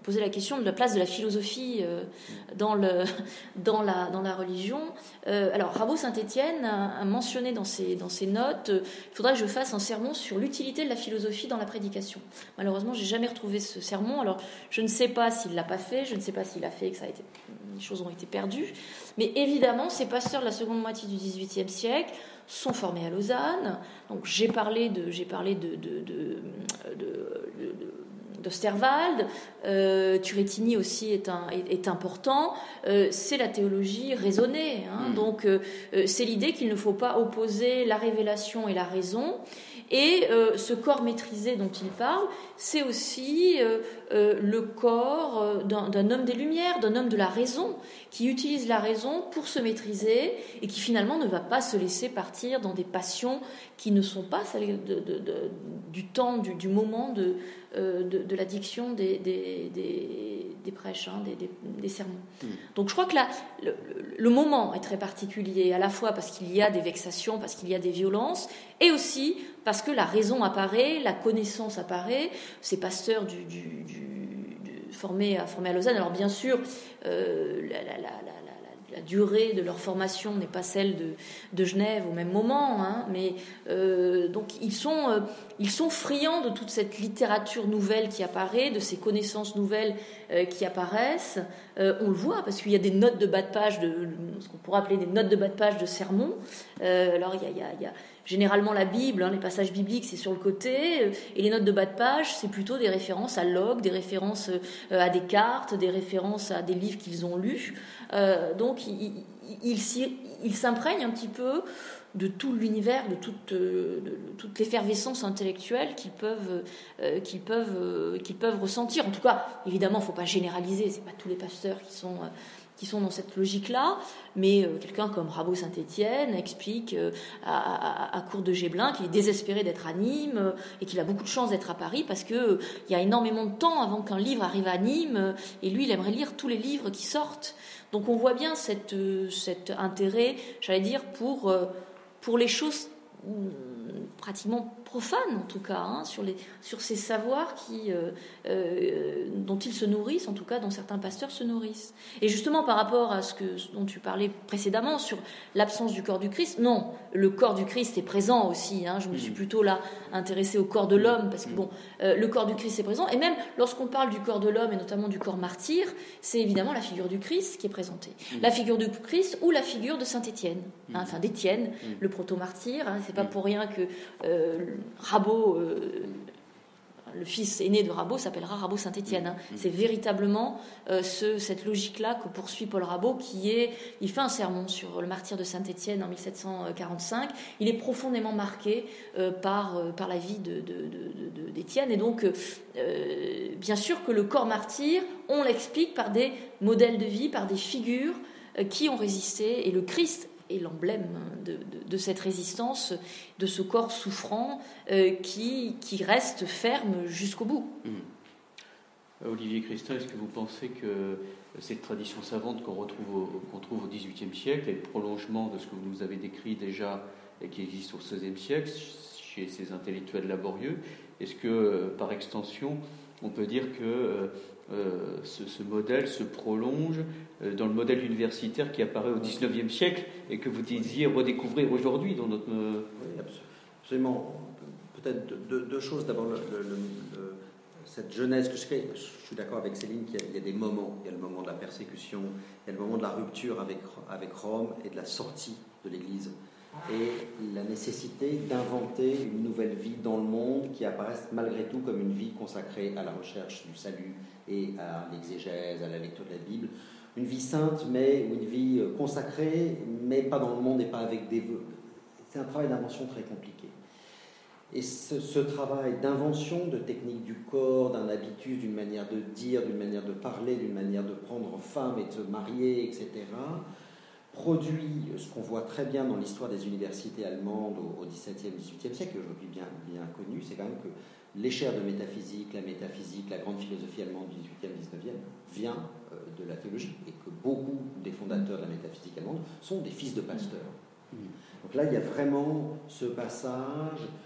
posez la question de la place de la philosophie euh, dans, le, dans, la, dans la religion. Euh, alors, Rabot-Saint-Étienne a, a mentionné dans ses, dans ses notes euh, il faudrait que je fasse un sermon sur l'utilité de la philosophie dans la prédication. Malheureusement, je n'ai jamais retrouvé ce sermon. Alors, je ne sais pas s'il ne l'a pas fait, je ne sais pas s'il l'a fait et que ça a été, les choses ont été perdues. Mais évidemment, ces pasteurs de la seconde moitié du dix-huitième siècle sont formés à Lausanne. Donc, j'ai parlé de, j'ai parlé de, de, de, de, de, de d'Osterwald, euh, Turrettini aussi est, un, est, est important, euh, c'est la théologie raisonnée, hein, mmh. donc euh, c'est l'idée qu'il ne faut pas opposer la révélation et la raison, et euh, ce corps maîtrisé dont il parle, c'est aussi euh, euh, le corps d'un, d'un homme des Lumières, d'un homme de la raison, qui utilise la raison pour se maîtriser et qui finalement ne va pas se laisser partir dans des passions qui ne sont pas celles de, de, de, du temps, du, du moment de, euh, de, de la diction des, des, des, des prêches, hein, des, des, des sermons. Mmh. Donc je crois que là, le, le moment est très particulier, à la fois parce qu'il y a des vexations, parce qu'il y a des violences, et aussi parce que la raison apparaît, la connaissance apparaît. Ces pasteurs du, du, du, du, formés, à, formés à Lausanne, alors bien sûr, euh, la, la, la, la, la durée de leur formation n'est pas celle de, de Genève au même moment, hein, mais euh, donc ils sont, euh, ils sont friands de toute cette littérature nouvelle qui apparaît, de ces connaissances nouvelles euh, qui apparaissent. Euh, on le voit parce qu'il y a des notes de bas de page, de, ce qu'on pourrait appeler des notes de bas de page de sermons. Euh, alors il y a, il y a, il y a généralement la Bible, hein, les passages bibliques, c'est sur le côté, euh, et les notes de bas de page, c'est plutôt des références à Locke, des références euh, à Descartes, des références à des livres qu'ils ont lus. Euh, donc, ils il, il, il s'imprègnent un petit peu de tout l'univers, de toute, de, de toute l'effervescence intellectuelle qu'ils peuvent, euh, qu'ils peuvent, euh, qu'ils peuvent ressentir. En tout cas, évidemment, il ne faut pas généraliser, c'est pas tous les pasteurs qui sont... Euh, qui sont dans cette logique-là, mais euh, quelqu'un comme Rabot-Saint-Étienne explique euh, à, à, à Cour de Géblin qu'il est désespéré d'être à Nîmes euh, et qu'il a beaucoup de chance d'être à Paris parce qu'il euh, y a énormément de temps avant qu'un livre arrive à Nîmes euh, et lui, il aimerait lire tous les livres qui sortent. Donc on voit bien cette, euh, cet intérêt, j'allais dire, pour, euh, pour les choses euh, pratiquement profanes, en tout cas, hein, sur, les, sur ces savoirs qui, euh, euh, dont ils se nourrissent, en tout cas, dont certains pasteurs se nourrissent. Et justement, par rapport à ce, que, ce dont tu parlais précédemment, sur l'absence du corps du Christ, non, le corps du Christ est présent aussi. Hein, je me suis plutôt là intéressée au corps de l'homme, parce que bon, euh, le corps du Christ est présent, et même lorsqu'on parle du corps de l'homme, et notamment du corps martyr, c'est évidemment la figure du Christ qui est présentée. La figure du Christ ou la figure de Saint-Étienne, hein, enfin d'Étienne, le proto-martyr, hein, c'est pas pour rien que euh, Rabot, euh, le fils aîné de Rabot, s'appellera Rabot-Saint-Étienne. Hein. C'est véritablement euh, ce, cette logique-là que poursuit Paul Rabot, qui est, il fait un sermon sur le martyr de Saint-Étienne en mille sept cent quarante-cinq. Il est profondément marqué euh, par, euh, par la vie de, de, de, de, d'Étienne. Et donc, euh, bien sûr que le corps martyr, on l'explique par des modèles de vie, par des figures euh, qui ont résisté. Et le Christ est l'emblème de, de, de cette résistance, de ce corps souffrant euh, qui, qui reste ferme jusqu'au bout. Mmh. Olivier Christin, est-ce que vous pensez que cette tradition savante qu'on retrouve au, qu'on trouve au dix-huitième siècle est le prolongement de ce que vous nous avez décrit déjà et qui existe au seizième siècle chez ces intellectuels laborieux? Est-ce que, par extension, on peut dire que euh, euh, ce, ce modèle se prolonge euh, dans le modèle universitaire qui apparaît au dix-neuvième siècle et que vous disiez redécouvrir aujourd'hui dans notre... Euh... Oui, absolument. Peut-être deux, deux choses. D'abord, le, le, le, cette jeunesse que je fais, je suis d'accord avec Céline qu'il y a, il y a des moments. Il y a le moment de la persécution, il y a le moment de la rupture avec, avec Rome et de la sortie de l'Église. Et la nécessité d'inventer une nouvelle vie dans le monde qui apparaisse malgré tout comme une vie consacrée à la recherche du salut et à l'exégèse, à la lecture de la Bible. Une vie sainte, mais ou une vie consacrée, mais pas dans le monde et pas avec des vœux. C'est un travail d'invention très compliqué. Et ce, ce travail d'invention de techniques du corps, d'un habitus, d'une manière de dire, d'une manière de parler, d'une manière de prendre femme et de se marier, et cetera, produit ce qu'on voit très bien dans l'histoire des universités allemandes au dix-septième, dix-huitième siècle, aujourd'hui bien, bien connu, c'est quand même que les chaires de métaphysique, la métaphysique, la grande philosophie allemande du dix-huitième, dix-neuvième vient de la théologie, et que beaucoup des fondateurs de la métaphysique allemande sont des fils de pasteurs. Donc là, il y a vraiment ce passage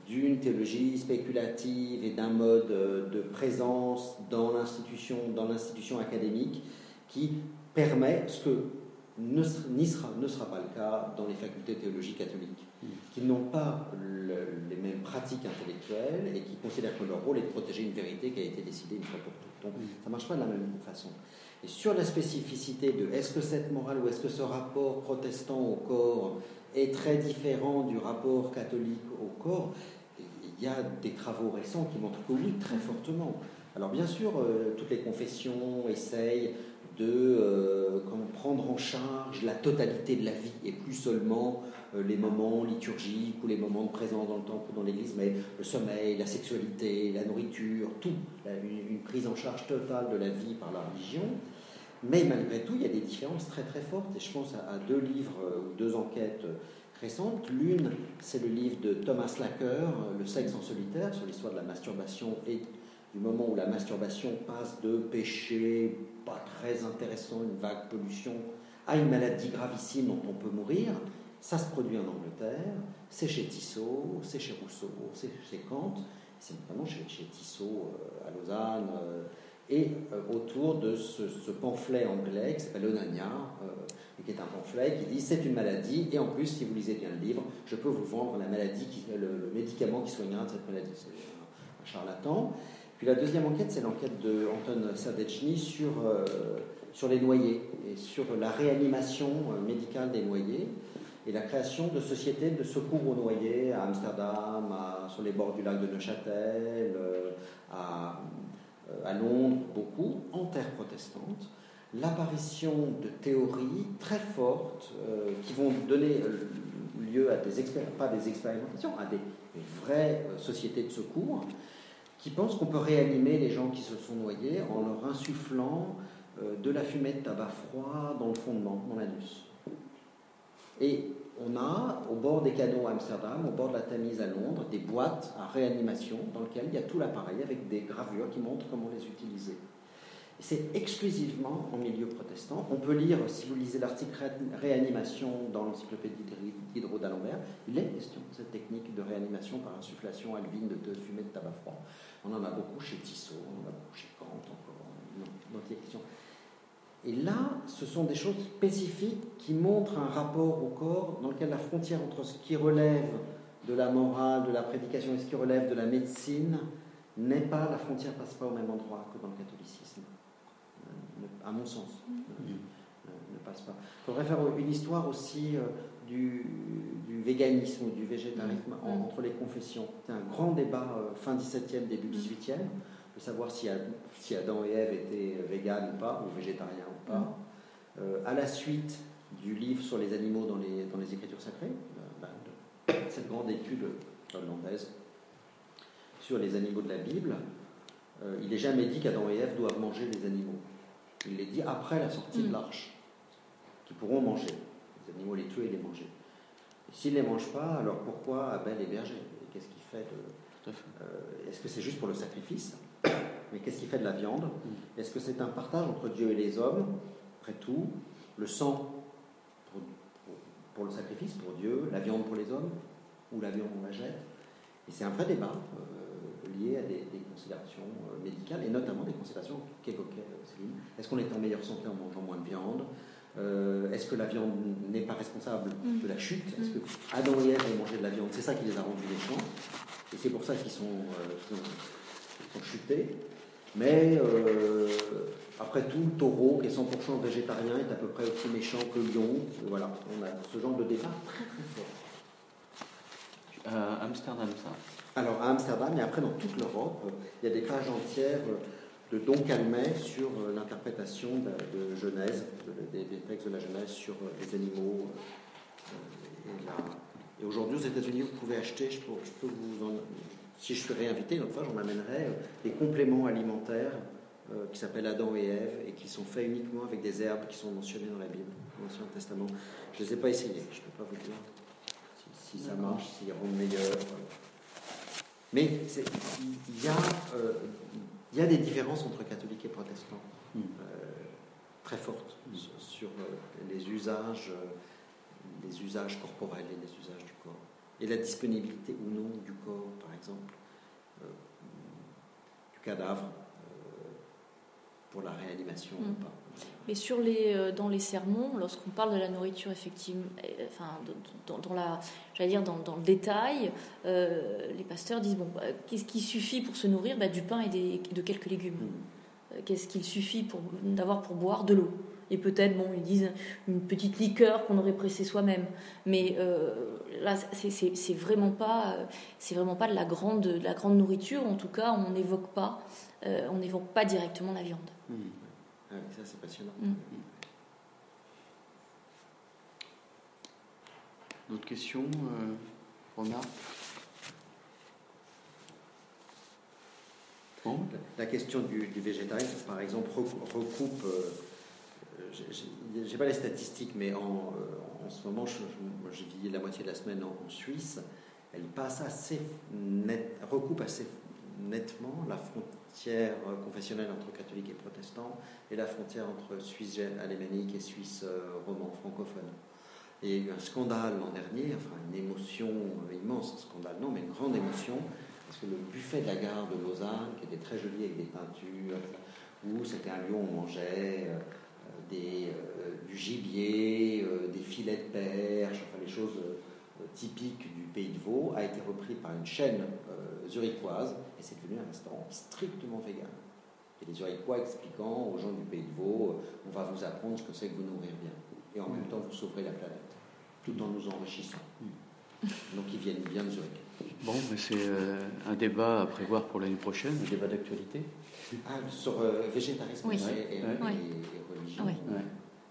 d'une théologie spéculative et d'un mode de présence dans l'institution, dans l'institution académique qui permet ce que ne sera, ne sera pas le cas dans les facultés de théologie catholiques, qui n'ont pas le, les mêmes pratiques intellectuelles et qui considèrent que leur rôle est de protéger une vérité qui a été décidée une fois pour toutes. Donc ça ne marche pas de la même façon. Et sur la spécificité de est-ce que cette morale ou est-ce que ce rapport protestant au corps est très différent du rapport catholique au corps, il y a des travaux récents qui montrent que oui, très fortement. Alors bien sûr, euh, toutes les confessions essayent de euh, prendre en charge la totalité de la vie et plus seulement euh, les moments liturgiques ou les moments de présence dans le temple ou dans l'église, mais le sommeil, la sexualité, la nourriture, tout, la, une, une prise en charge totale de la vie par la religion. Mais malgré tout, il y a des différences très très fortes et je pense à, à deux livres ou euh, deux enquêtes récentes. L'une, c'est le livre de Thomas Lacker, Le sexe en solitaire, sur l'histoire de la masturbation et du moment où la masturbation passe de péché pas très intéressant, une vague pollution, à une maladie gravissime dont on peut mourir. Ça se produit en Angleterre, c'est chez Tissot, c'est chez Rousseau, c'est chez Kant, c'est notamment chez, chez Tissot euh, à Lausanne, euh, et euh, autour de ce, ce pamphlet anglais qui s'appelle Onania, euh, et qui est un pamphlet qui dit c'est une maladie, et en plus, si vous lisez bien le livre, je peux vous vendre la maladie qui, le, le médicament qui soignera cette maladie. C'est un, un charlatan. Puis la deuxième enquête, c'est l'enquête de Anton Serdeczny sur, euh, sur les noyés et sur la réanimation euh, médicale des noyés et la création de sociétés de secours aux noyés à Amsterdam, à, sur les bords du lac de Neuchâtel, euh, à, euh, à Londres, beaucoup, en terre protestante. L'apparition de théories très fortes euh, qui vont donner lieu à des expérimentations, pas des expérimentations, à des, des vraies euh, sociétés de secours, qui pensent qu'on peut réanimer les gens qui se sont noyés en leur insufflant euh, de la fumée de tabac froid dans le fondement, dans l'anus. Et on a, au bord des canaux à Amsterdam, au bord de la Tamise à Londres, des boîtes à réanimation dans lesquelles il y a tout l'appareil avec des gravures qui montrent comment les utiliser. Et c'est exclusivement en milieu protestant. On peut lire, si vous lisez l'article réanimation dans l'encyclopédie d'Hydro d'Alembert, il est question de cette technique de réanimation par insufflation alvine de, de fumée de tabac froid. On en a beaucoup chez Tissot, on en a beaucoup chez Kant, encore dans les questions. Et là, ce sont des choses spécifiques qui montrent un rapport au corps dans lequel la frontière entre ce qui relève de la morale, de la prédication et ce qui relève de la médecine n'est pas, la frontière ne passe pas au même endroit que dans le catholicisme. À mon sens, mmh. ne, ne passe pas. Il faudrait faire une histoire aussi euh, du, du véganisme ou du végétarisme mmh. en, entre les confessions. C'est un grand débat euh, fin dix-septième, début dix-huitième, de savoir si, si Adam et Ève étaient véganes ou pas, ou végétariens ou pas. Mmh. Euh, à la suite du livre sur les animaux dans les, dans les Écritures sacrées, euh, ben, de, cette grande étude hollandaise sur les animaux de la Bible, euh, il n'est jamais dit qu'Adam et Ève doivent manger les animaux. Il les dit après la sortie mmh. de l'arche, qu'ils pourront manger. Les animaux les tuer et les manger. Et s'ils ne les mangent pas, alors pourquoi Abel est berger? Et qu'est-ce qu'il fait de... euh, Est-ce que c'est juste pour le sacrifice? Mais qu'est-ce qu'il fait de la viande? mmh. Est-ce que c'est un partage entre Dieu et les hommes? Après tout, le sang pour, pour, pour le sacrifice, pour Dieu, la viande pour les hommes, ou la viande on la jette? Et c'est un vrai débat euh, lié à des, des considérations euh, médicales, et notamment des considérations qu'évoquait euh, Céline. Est-ce qu'on est en meilleure santé en mangeant moins de viande? euh, Est-ce que la viande n'est pas responsable de la chute? Est-ce que Adam et Ève ont mangé de la viande? C'est ça qui les a rendus méchants, et c'est pour ça qu'ils sont, euh, qu'ils ont, qu'ils sont chutés. Mais euh, après tout, le taureau, qui est cent pour cent végétarien, est à peu près aussi méchant que le lion. Voilà, on a ce genre de débat très très fort. À Amsterdam, ça. Alors, à Amsterdam, et après dans toute l'Europe, il y a des pages entières de Don Calmet sur l'interprétation de, de Genèse, de, des, des textes de la Genèse sur les animaux. Et, la... et aujourd'hui, aux États-Unis, vous pouvez acheter, je peux, je peux vous en... si je suis réinvité, une autre fois, j'en amènerai des compléments alimentaires euh, qui s'appellent Adam et Ève et qui sont faits uniquement avec des herbes qui sont mentionnées dans la Bible, dans l'Ancien Testament. Je ne les ai pas essayés, je ne peux pas vous dire si, si ça marche, s'ils rendent meilleurs. Mais c'est, il, y a, euh, il y a des différences entre catholiques et protestants euh, très fortes sur, sur euh, les usages, euh, les usages corporels et les usages du corps. et la disponibilité ou non du corps, par exemple, euh, du cadavre euh, pour la réanimation mmh. ou pas. Mais sur les, euh, dans les sermons, lorsqu'on parle de la nourriture, effectivement, euh, enfin, dans, dans, la, j'allais dire dans, dans le détail, euh, les pasteurs disent bon, bah, qu'est-ce qui suffit pour se nourrir? Bah, du pain et des, de quelques légumes. Mmh. Euh, qu'est-ce qu'il suffit pour, d'avoir pour boire? De l'eau. Et peut-être, bon, ils disent une petite liqueur qu'on aurait pressée soi-même. Mais euh, là, c'est, c'est, c'est vraiment pas, c'est vraiment pas de la grande, de la grande nourriture. En tout cas, on n'évoque pas, euh, on n'évoque pas directement la viande. Mmh. Ah, ça, c'est passionnant. Mmh. D'autres questions, euh, remarques? Bon. La, la question du, du végétarisme, par exemple, recoupe. Euh, j'ai pas les statistiques, mais en, euh, en ce moment, je, je, j'ai visité la moitié de la semaine en, en Suisse. Elle passe assez net, recoupe assez nettement la frontière confessionnelle entre catholiques et protestants et la frontière entre Suisse alémanique et Suisse roman francophone. Et il y a eu un scandale l'an dernier, enfin une émotion immense, un scandale non, mais une grande émotion, parce que le buffet de la gare de Lausanne, qui était très joli avec des peintures, où c'était un lieu où on mangeait euh, des, euh, du gibier, euh, des filets de perche, enfin les choses euh, typiques du Pays de Vaud, a été repris par une chaîne euh, zurichoise, et c'est devenu un restaurant strictement vegan. Et les Zurichois expliquant aux gens du Pays de Vaud, euh, on va vous apprendre ce que c'est que vous nourrir bien. Et en même temps, vous sauverez la planète, tout en nous enrichissant. Donc, ils viennent bien de Zurich. Bon, mais c'est euh, un débat à prévoir pour l'année prochaine, un débat d'actualité. Ah, sur euh, végétarisme oui. et, et, oui. et, et religion. Oui. Ouais.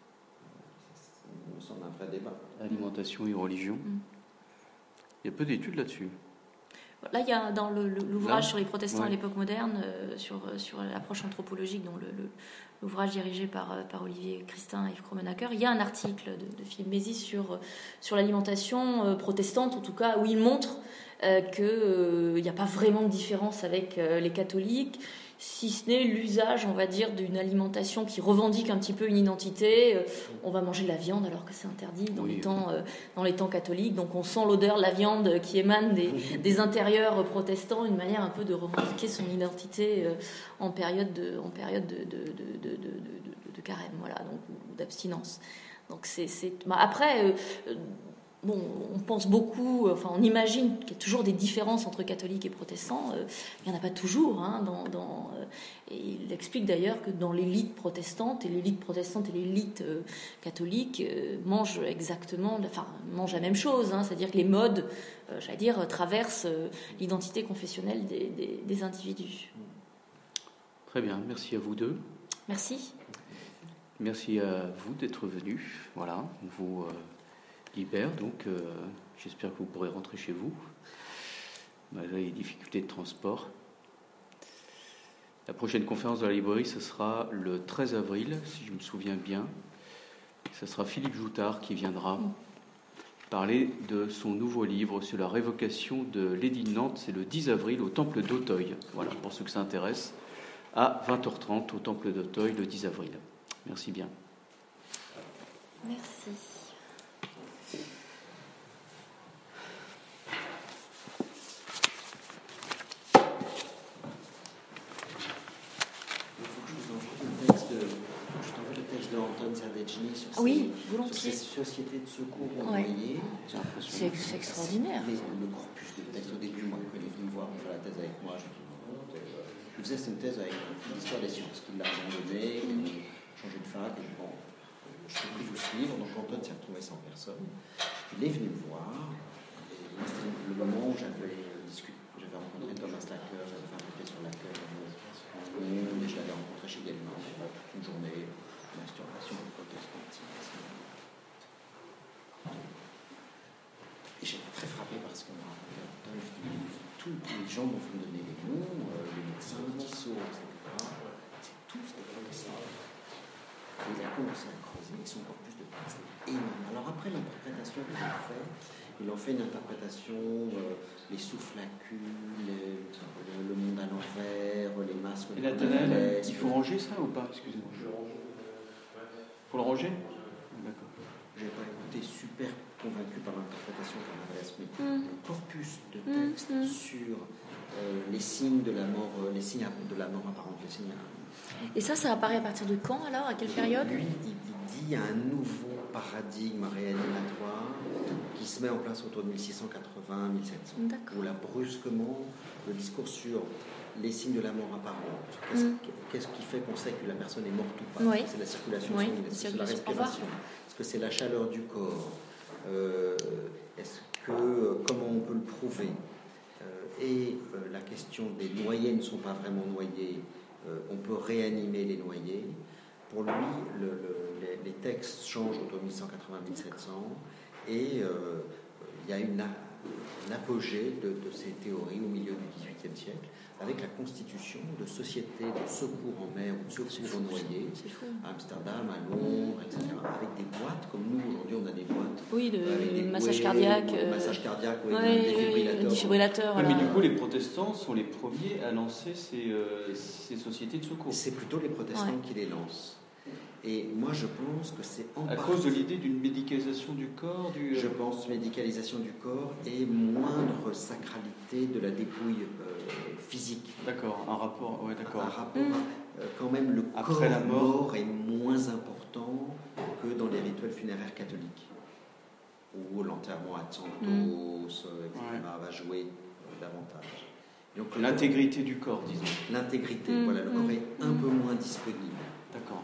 Ça me semble un vrai débat. Alimentation et religion. Mm. Il y a peu d'études là-dessus. Là, il y a dans le, le, l'ouvrage Là, sur les protestants ouais. à l'époque moderne, euh, sur, sur l'approche anthropologique, dont le, le, l'ouvrage dirigé par, par Olivier Christin et Yves Kromenacker, il y a un article de, de Philippe Mézis sur, sur l'alimentation euh, protestante, en tout cas, où il montre euh, qu'il n'y euh, a pas vraiment de différence avec euh, les catholiques, si ce n'est l'usage, on va dire, d'une alimentation qui revendique un petit peu une identité. Euh, on va manger de la viande alors que c'est interdit dans, oui. les, temps, euh, dans les temps catholiques. Donc on sent l'odeur de la viande qui émane des, des intérieurs protestants, une manière un peu de revendiquer son identité euh, en période de, en période de, de, de, de, de, de, de carême, voilà, donc, ou d'abstinence. Donc c'est, c'est... Bah, après... Euh, Bon, on pense beaucoup, enfin on imagine qu'il y a toujours des différences entre catholiques et protestants. Euh, il n'y en a pas toujours. Hein, dans, dans, euh, et il explique d'ailleurs que dans l'élite protestante, et l'élite protestante et l'élite euh, catholique euh, mangent exactement, enfin mangent la même chose. Hein, c'est-à-dire que les modes, euh, j'allais dire, traversent euh, l'identité confessionnelle des, des, des individus. Très bien, merci à vous deux. Merci. Merci à vous d'être venus. Voilà, on vous euh, libère, donc euh, j'espère que vous pourrez rentrer chez vous, malgré les difficultés de transport. La prochaine conférence de la librairie, ce sera le treize avril, si je me souviens bien. Ce sera Philippe Joutard qui viendra parler de son nouveau livre sur la révocation de l'édit de Nantes. C'est le dix avril au Temple d'Auteuil. Voilà, pour ceux que ça intéresse, à vingt heures trente au Temple d'Auteuil le dix avril. Merci bien. Merci. Sur oui, ces, volontiers. Sur ces sociétés de secours envoyées. Ouais. C'est, c'est extraordinaire. Les, le corpus de texte, au début, moi, quand il est venu me voir pour faire la thèse avec moi, je lui dis, il faisait une thèse avec l'histoire des sciences, qu'il l'a abandonné, il a changé de fac, et bon, je ne peux plus vous suivre, donc Antoine s'est retrouvé sans personne. Il est venu me voir, et c'était le moment où j'avais discuté, j'avais rencontré Thomas Lacker, j'avais fait un papier sur Lacker en Londres, et je l'avais rencontré chez Gallimard, une journée. L'instauration du protestantisme. Et j'étais très frappé par ce qu'on m'a raconté. Tous les gens dont vous me donnez les noms, euh, les médecins, Tissot, et cetera, c'est tous des protestants. Et il a commencé à creuser, et son corpus de texte est énorme. Alors après l'interprétation qu'il a fait, il en fait une interprétation, euh, les souflacules, les, le, le monde à l'envers, les masques. Et Nathanaël, il faut ranger ça ou pas? Excusez-moi. Je range. Pour le ranger? D'accord. je n'ai pas été super convaincu par l'interprétation qu'en avait mais Mm. le corpus de Mm, texte mm. sur euh, les signes de la mort, euh, les signes de la mort apparente, les signes. Et ça, ça apparaît à partir de quand alors? À quelle période? Lui, il, il dit qu'il y a un nouveau paradigme réanimatoire qui se met en place autour de mille six cent quatre-vingts à mille sept cents. D'accord. Où là, brusquement, le discours sur les signes de la mort apparente, qu'est-ce, Mm. qu'est-ce qui fait qu'on sait que la personne est morte ou pas? Oui. Est-ce que c'est la circulation Oui, sanguine? Est-ce que c'est la circulation. Au revoir. respiration? Est-ce que c'est la chaleur du corps? Euh, est-ce que, comment on peut le prouver? Euh, et euh, la question des noyés ne sont pas vraiment noyés. Euh, on peut réanimer les noyés. Pour lui, le, le, les, les textes changent autour de mille cent quatre-vingts à mille sept cents et euh, il y a une, un apogée de, de ces théories au milieu du dix-huitième siècle avec la constitution de sociétés de secours en mer ou de secours aux noyés à Amsterdam, à Londres, et cetera, avec des boîtes comme nous aujourd'hui on a des boîtes. Oui, de avec des massage bouées, cardiaque. euh, Euh... massage cardiaque, ou ouais, des oui, défibrillateurs. défibrillateur, Ouais, voilà. mais du coup, les protestants sont les premiers à lancer ces, euh, ces sociétés de secours. C'est plutôt les protestants Ouais. qui les lancent. Et moi, je pense que c'est en À partie, cause de l'idée d'une médicalisation du corps, du... je pense, médicalisation du corps et moindre sacralité de la dépouille euh, physique. D'accord, un rapport, ouais, d'accord. Un rapport, Mm. à, euh, quand même, le Après corps la mort. mort est moins important que dans les rituels funéraires catholiques, où l'enterrement à Santos, Mm. euh, et cetera, Ouais. va jouer euh, davantage. Donc, L'intégrité du corps, disons. L'intégrité, Mm. voilà, le corps est un Mm. peu moins disponible. D'accord.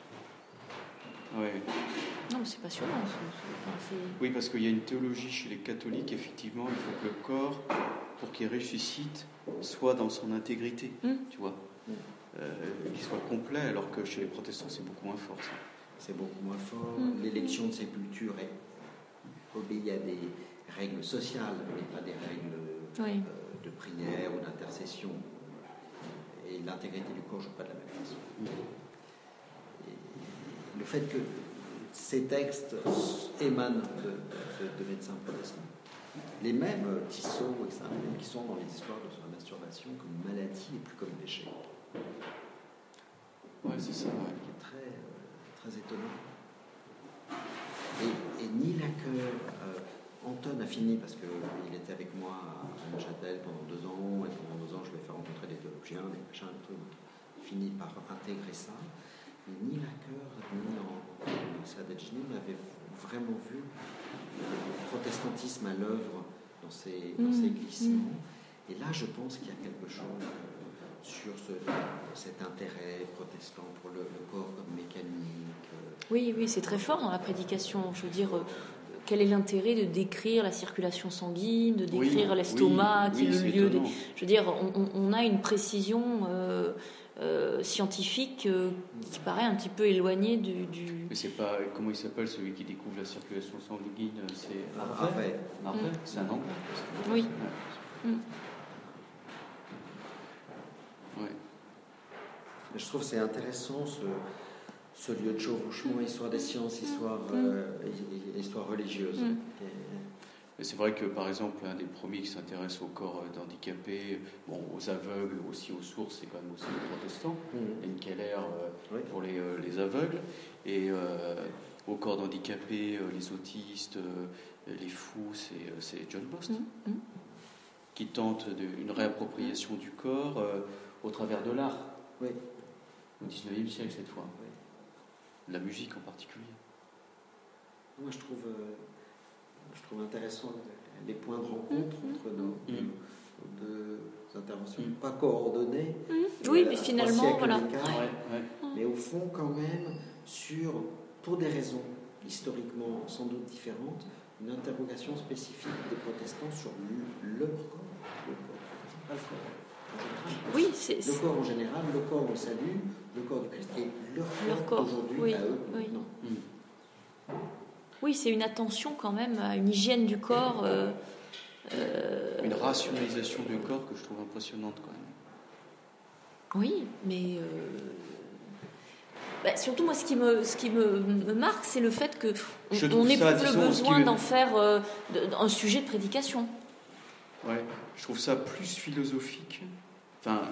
Ouais. Non, mais c'est passionnant. c'est- c'est- enfin, c'est- Oui, parce qu'il y a une théologie chez les catholiques, effectivement, il faut que le corps, pour qu'il ressuscite, soit dans son intégrité, Mm. tu vois, Mm. euh, qu'il soit complet, alors que chez les protestants, c'est beaucoup moins fort, ça. C'est beaucoup moins fort. Mm. L'élection de sépulture est, obéit à des règles sociales, mais pas des règles Oui. euh, de prière ou d'intercession. Et l'intégrité du corps ne joue pas de la même façon. Et le fait que ces textes émanent de, de, de médecins protestants, les mêmes euh, Tissot, et cetera, les mêmes qui sont dans les histoires de la masturbation comme maladie et plus comme péché, Ouais, c'est ça, ouais. qui est très, euh, très étonnant. Et, et ni Laqueur, euh, Anton a fini, parce qu'il était avec moi à Neuchâtel pendant deux ans, et pendant deux ans je lui ai fait rencontrer des théologiens, des machins, des trucs, donc il finit par intégrer ça. Mais ni Laqueur, ni en Sadegini n'avaient vraiment vu le protestantisme à l'œuvre dans ces, dans ces glissements. Et là, je pense qu'il y a quelque chose euh, sur ce, cet intérêt protestant pour le, le corps comme mécanique. Euh, Oui, oui, c'est très fort dans la prédication. Je veux dire, euh, quel est l'intérêt de décrire la circulation sanguine, de décrire Oui, l'estomac, oui, qui est oui, le c'est lieu. Des... étonnant. Je veux dire, on, on- on a une précision euh, euh, scientifique euh, qui paraît un petit peu éloignée du. du... Mais c'est pas, comment il s'appelle celui qui découvre la circulation sanguine? C'est Harvey. Harvey, Mm. c'est un anglais. Oui. Ouais. Mm. Ouais. Je trouve que c'est intéressant ce, ce lieu de chevauchement, histoire des sciences, histoire, euh, histoire religieuse. Mm. Et- Mais c'est vrai que, par exemple, un des premiers qui s'intéresse au corps d'handicapés, bon, aux aveugles, aussi aux sourds, c'est quand même aussi les protestants. Mm. Une Keller euh, Oui. pour les, euh, les aveugles, et euh, au corps d'handicapés, euh, les autistes, euh, les fous, c'est, euh, c'est John Bost, Mm. Mm. qui tente de, une réappropriation du corps euh, au travers de l'art, Oui. au dix-neuvième siècle cette fois, Oui. la musique en particulier. Moi, je trouve, euh, je trouve intéressant les points de rencontre Mm. entre nos, Mm. nos deux interventions, Mm. pas coordonnées. Mm. Oui, euh, mais à trois finalement, siècles voilà. d'écart, Ouais, ouais. mais au fond, quand même, sur, pour des raisons historiquement sans doute différentes, une interrogation spécifique des protestants sur le- leur corps. Le corps, pas le corps. En général. Oui, c'est. Le c'est- corps en général, le corps au salut, le corps du Christ et leur corps, Leur corps, aujourd'hui oui, à eux. oui. Non. Mm. Oui, c'est une attention quand même à une hygiène du corps. euh, euh, Une rationalisation du corps que je trouve impressionnante quand même. Oui, mais euh, bah, surtout moi, ce qui me, ce qui me, me marque, c'est le fait que on, Je on trouve ça, éprouve disons, le ce qui besoin me- d'en faire euh, de- un sujet de prédication. Ouais, je trouve ça plus philosophique. Enfin, euh,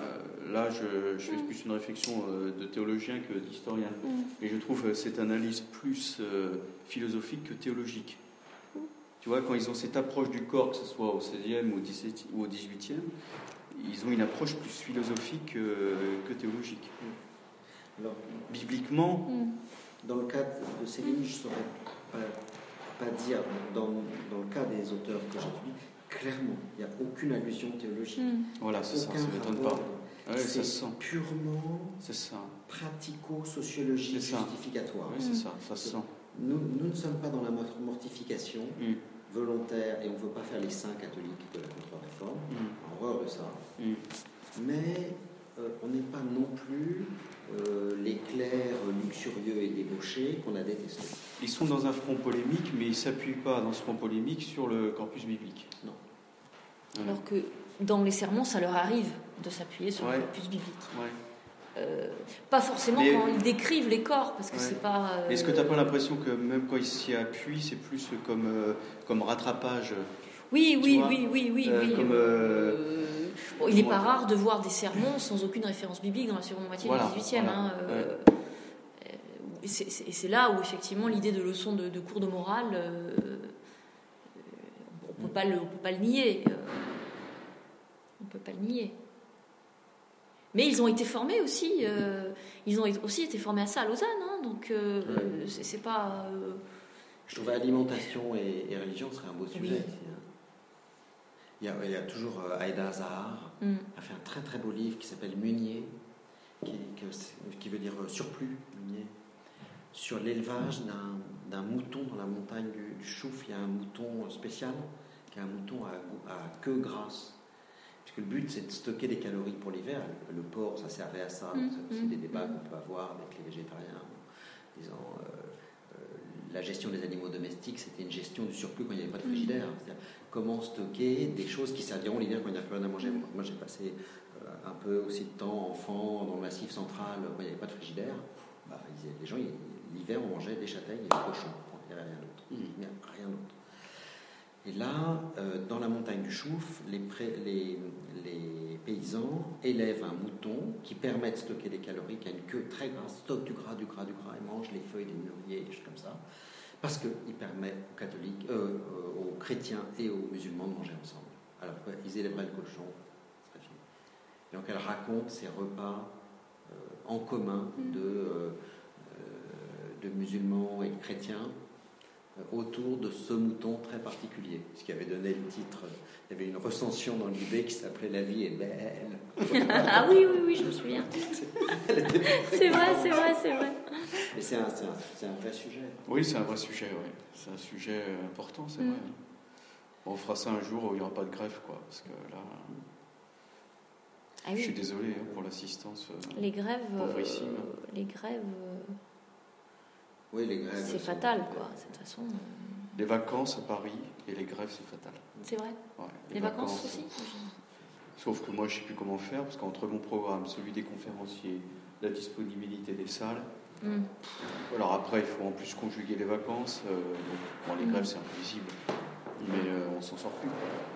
là, je, je fais plus une réflexion euh, de théologien que d'historien. Mm. Et je trouve euh, cette analyse plus euh, philosophique que théologique. Mm. Tu vois, quand ils ont cette approche du corps, que ce soit au seizième ou au dix-septième ou au dix-huitième, ils ont une approche plus philosophique euh, que théologique. Mm. Alors, bibliquement, mm. dans le cas de Céline, je ne saurais pas, pas dire, dans, dans le cas des auteurs que j'appuie, clairement, il n'y a aucune allusion théologique. Mm. Voilà, c'est ça, ça ne m'étonne pas. Ouais, c'est ça sent. purement c'est ça. pratico-sociologique justificatoire. Oui, c'est ça, ça se sent. Nous, nous ne sommes pas dans la mortification mm. volontaire et on ne veut pas faire les saints catholiques de la contre-réforme. Mm. Horreur de ça. Mm. Mais euh, on n'est pas non plus euh, les clercs luxurieux et débauchés qu'on a détestés. Ils sont dans un front polémique, mais ils ne s'appuient pas dans ce front polémique sur le corpus biblique. Non. Alors que dans les sermons, ça leur arrive de s'appuyer sur ouais. le corpus biblique. Ouais. Euh, pas forcément mais, quand ils décrivent les corps, parce que ouais. c'est pas... Euh... Est-ce que tu n'as pas l'impression que même quand ils s'y appuient, c'est plus comme, euh, comme rattrapage? Oui, oui, oui, oui, oui, euh, oui. Comme, euh... Bon, il n'est pas rare de voir des sermons sans aucune référence biblique dans la seconde moitié voilà, du dix-huitième. Voilà. Hein, euh, ouais. et, c'est, c'est, et c'est là où, effectivement, l'idée de leçon de, de cours de morale, euh, on ne peut pas le nier. Euh, on ne peut pas le nier. Mais ils ont été formés aussi. Euh, ils ont aussi été formés à ça à Lausanne. Hein, donc, euh, ouais. c'est, c'est pas... Euh... Je trouve alimentation et, et religion serait un beau sujet. Oui. Il y, a, il y a toujours euh, Aïda Zahar mm. a fait un très très beau livre qui s'appelle Meunier, qui, qui, qui veut dire euh, surplus, Meunier, sur l'élevage d'un, d'un mouton dans la montagne du, du Chouf. Il y a un mouton spécial, qui est un mouton à, à queue grasse. Puisque le but c'est de stocker des calories pour l'hiver. Le, le porc, ça servait à ça. Mm. C'est mm. des débats qu'on peut avoir avec les végétariens, disant euh, euh, la gestion des animaux domestiques, c'était une gestion du surplus quand il n'y avait pas de frigidaire. Mm. C'est-à-dire, comment stocker des choses qui serviront l'hiver quand il n'y a plus rien à manger. Moi, j'ai passé euh, un peu aussi de temps enfant dans le Massif central quand il n'y avait pas de frigidaire. Bah, les gens, ils, l'hiver, on mangeait des châtaignes et des cochons. Il n'y avait rien d'autre. Il n'y a rien d'autre. Et là, euh, dans la montagne du Chouf, les, pré, les, les paysans élèvent un mouton qui permet de stocker des calories, qui a une queue très grasse, stocke du gras, du gras, du gras, et mange les feuilles des mûriers, des choses comme ça. Parce qu'il permet aux catholiques, euh, aux chrétiens et aux musulmans de manger ensemble. Alors qu'ils élèveraient le cochon, ce serait fini. Et donc elle raconte ces repas euh, en commun de, euh, de musulmans et de chrétiens euh, autour de ce mouton très particulier. Ce qui avait donné le titre, il y avait une recension dans l'I B qui s'appelait « La vie est belle ». Ah oui, oui, oui, je me souviens. C'est vrai, c'est vrai, c'est vrai. Et c'est un, c'est, un, c'est un vrai sujet. Oui, c'est un vrai sujet, oui. C'est un sujet important, c'est mm. vrai. Bon, on fera ça un jour où il n'y aura pas de grève, quoi. Parce que là, ah, oui. je suis désolé hein, pour l'assistance. Euh, les grèves, euh, les grèves, euh, oui, les grèves. C'est fatal, quoi. De toute façon. Les vacances à Paris et les grèves, c'est fatal. C'est vrai. Ouais, les, les vacances, vacances aussi. Sauf que moi, je ne sais plus comment faire, parce qu'entre mon programme, celui des conférenciers, la disponibilité des salles, mm. alors après, il faut en plus conjuguer les vacances. Euh, donc, bon, les mm. grèves, c'est imprévisible, mais euh, on s'en sort plus.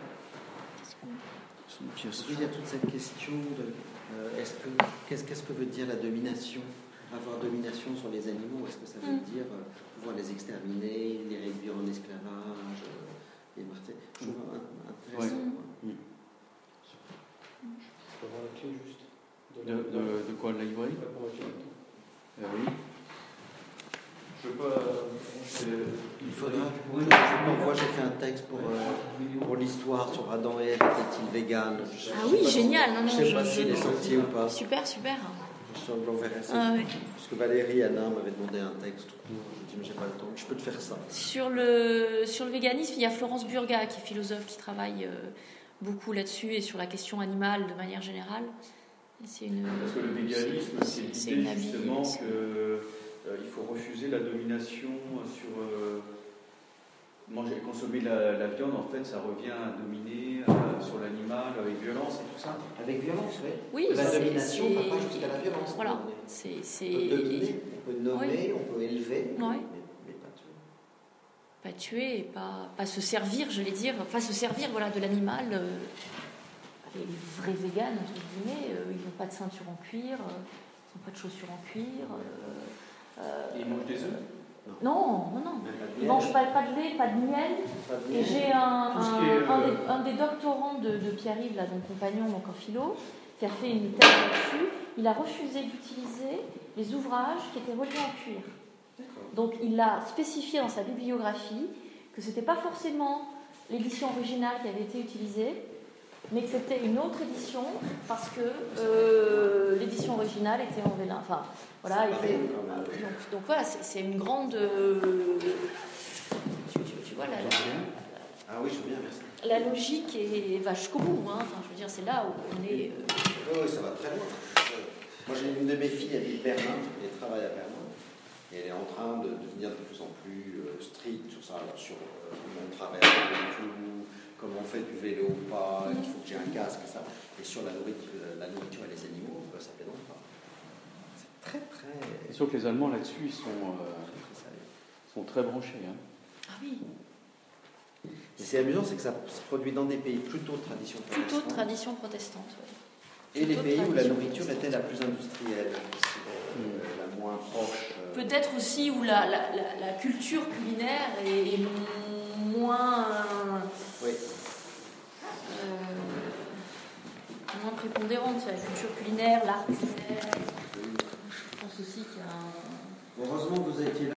Il y a toute cette question de euh, est-ce que, qu'est-ce, qu'est-ce que veut dire la domination? Avoir domination sur les animaux, est-ce que ça veut mm. dire euh, pouvoir les exterminer, les réduire en esclavage, euh, les martyrs? Je trouve intéressant. Ouais. Mm. Je peux avoir la clé juste. De, de, de, de quoi, de la librairie? euh, Oui. Je veux pas. Euh, Il faudra. Oui, je vois, j'ai fait un texte pour, euh, pour l'histoire sur Adam et Ève, étaient-ils véganes? Ah oui, génial. Non, non, je ne sais je, pas je, s'il est sorti ou pas. Super, super. Je l'enverrai ça. Ah, oui. Parce que Valérie Anna m'avait demandé un texte tout court. Je dis, mais j'ai pas le temps. Je peux te faire ça. Sur le, sur le véganisme, il y a Florence Burga, qui est philosophe, qui travaille euh, beaucoup là-dessus et sur la question animale de manière générale. C'est une, Parce que le véganisme, c'est, c'est l'idée justement qu'il euh, faut refuser la domination sur euh, manger, consommer la, la viande. En fait, ça revient à dominer euh, sur l'animal avec violence et tout ça. Avec violence, oui. Oui, la c'est, domination ne c'est... va pas jusqu'à la violence. Voilà, c'est, c'est... On peut dominer, on peut nommer, oui. on peut élever, oui. mais, mais pas tuer. Pas tuer, et pas, pas se servir, je vais dire, pas se servir voilà, de l'animal. Euh... les, les vrais véganes, entre guillemets, euh, ils n'ont pas de ceinture en cuir, euh, ils n'ont pas de chaussures en cuir. Euh, euh, Et ils mangent des œufs? Non, non, non. Ils ne mangent pas, pas de lait, pas de miel. Pas de Et miel. j'ai un, Tout ce un, qui est, un euh, des, un des doctorants de, de Pierre-Yves, là, mon compagnon, donc en philo, qui a fait une thèse là-dessus. Il a refusé d'utiliser les ouvrages qui étaient reliés en cuir. Donc il a spécifié dans sa bibliographie que ce n'était pas forcément l'édition originale qui avait été utilisée, mais que c'était une autre édition parce que euh, l'édition originale était en vélin. Enfin, voilà. Était, donc, donc voilà, c'est, c'est une grande. Euh, tu, tu, tu vois, la, la, Ah oui, je veux bien, merci. la logique est, va jusqu'au bout. Hein. Enfin, je veux dire, c'est là où on est. Euh... Oui, oui, ça va très loin. Moi, j'ai une de mes filles, elle habite Berlin, elle travaille à Berlin, et elle est en train de devenir de plus en plus euh, stricte sur ça, alors sur euh, comment on travaille avec tout, comment on fait du vélo ou pas, il faut que j'ai un casque, ça. Et sur la nourriture, la nourriture et les animaux, ça ne plaisante pas. C'est très, très. C'est sûr que les Allemands là-dessus, ils sont, euh, sont très branchés. Hein. Ah oui. Et c'est amusant, c'est que ça se produit dans des pays plutôt de tradition protestante. Plutôt de tradition protestante, oui. Et les pays où la nourriture était la plus industrielle, euh, la moins proche. Euh... Peut-être aussi où la, la, la, la culture culinaire est, est moins, oui. euh, moins prépondérante. La culture culinaire, l'art culinaire. Je pense aussi qu'il y a un... Heureusement que vous étiez là.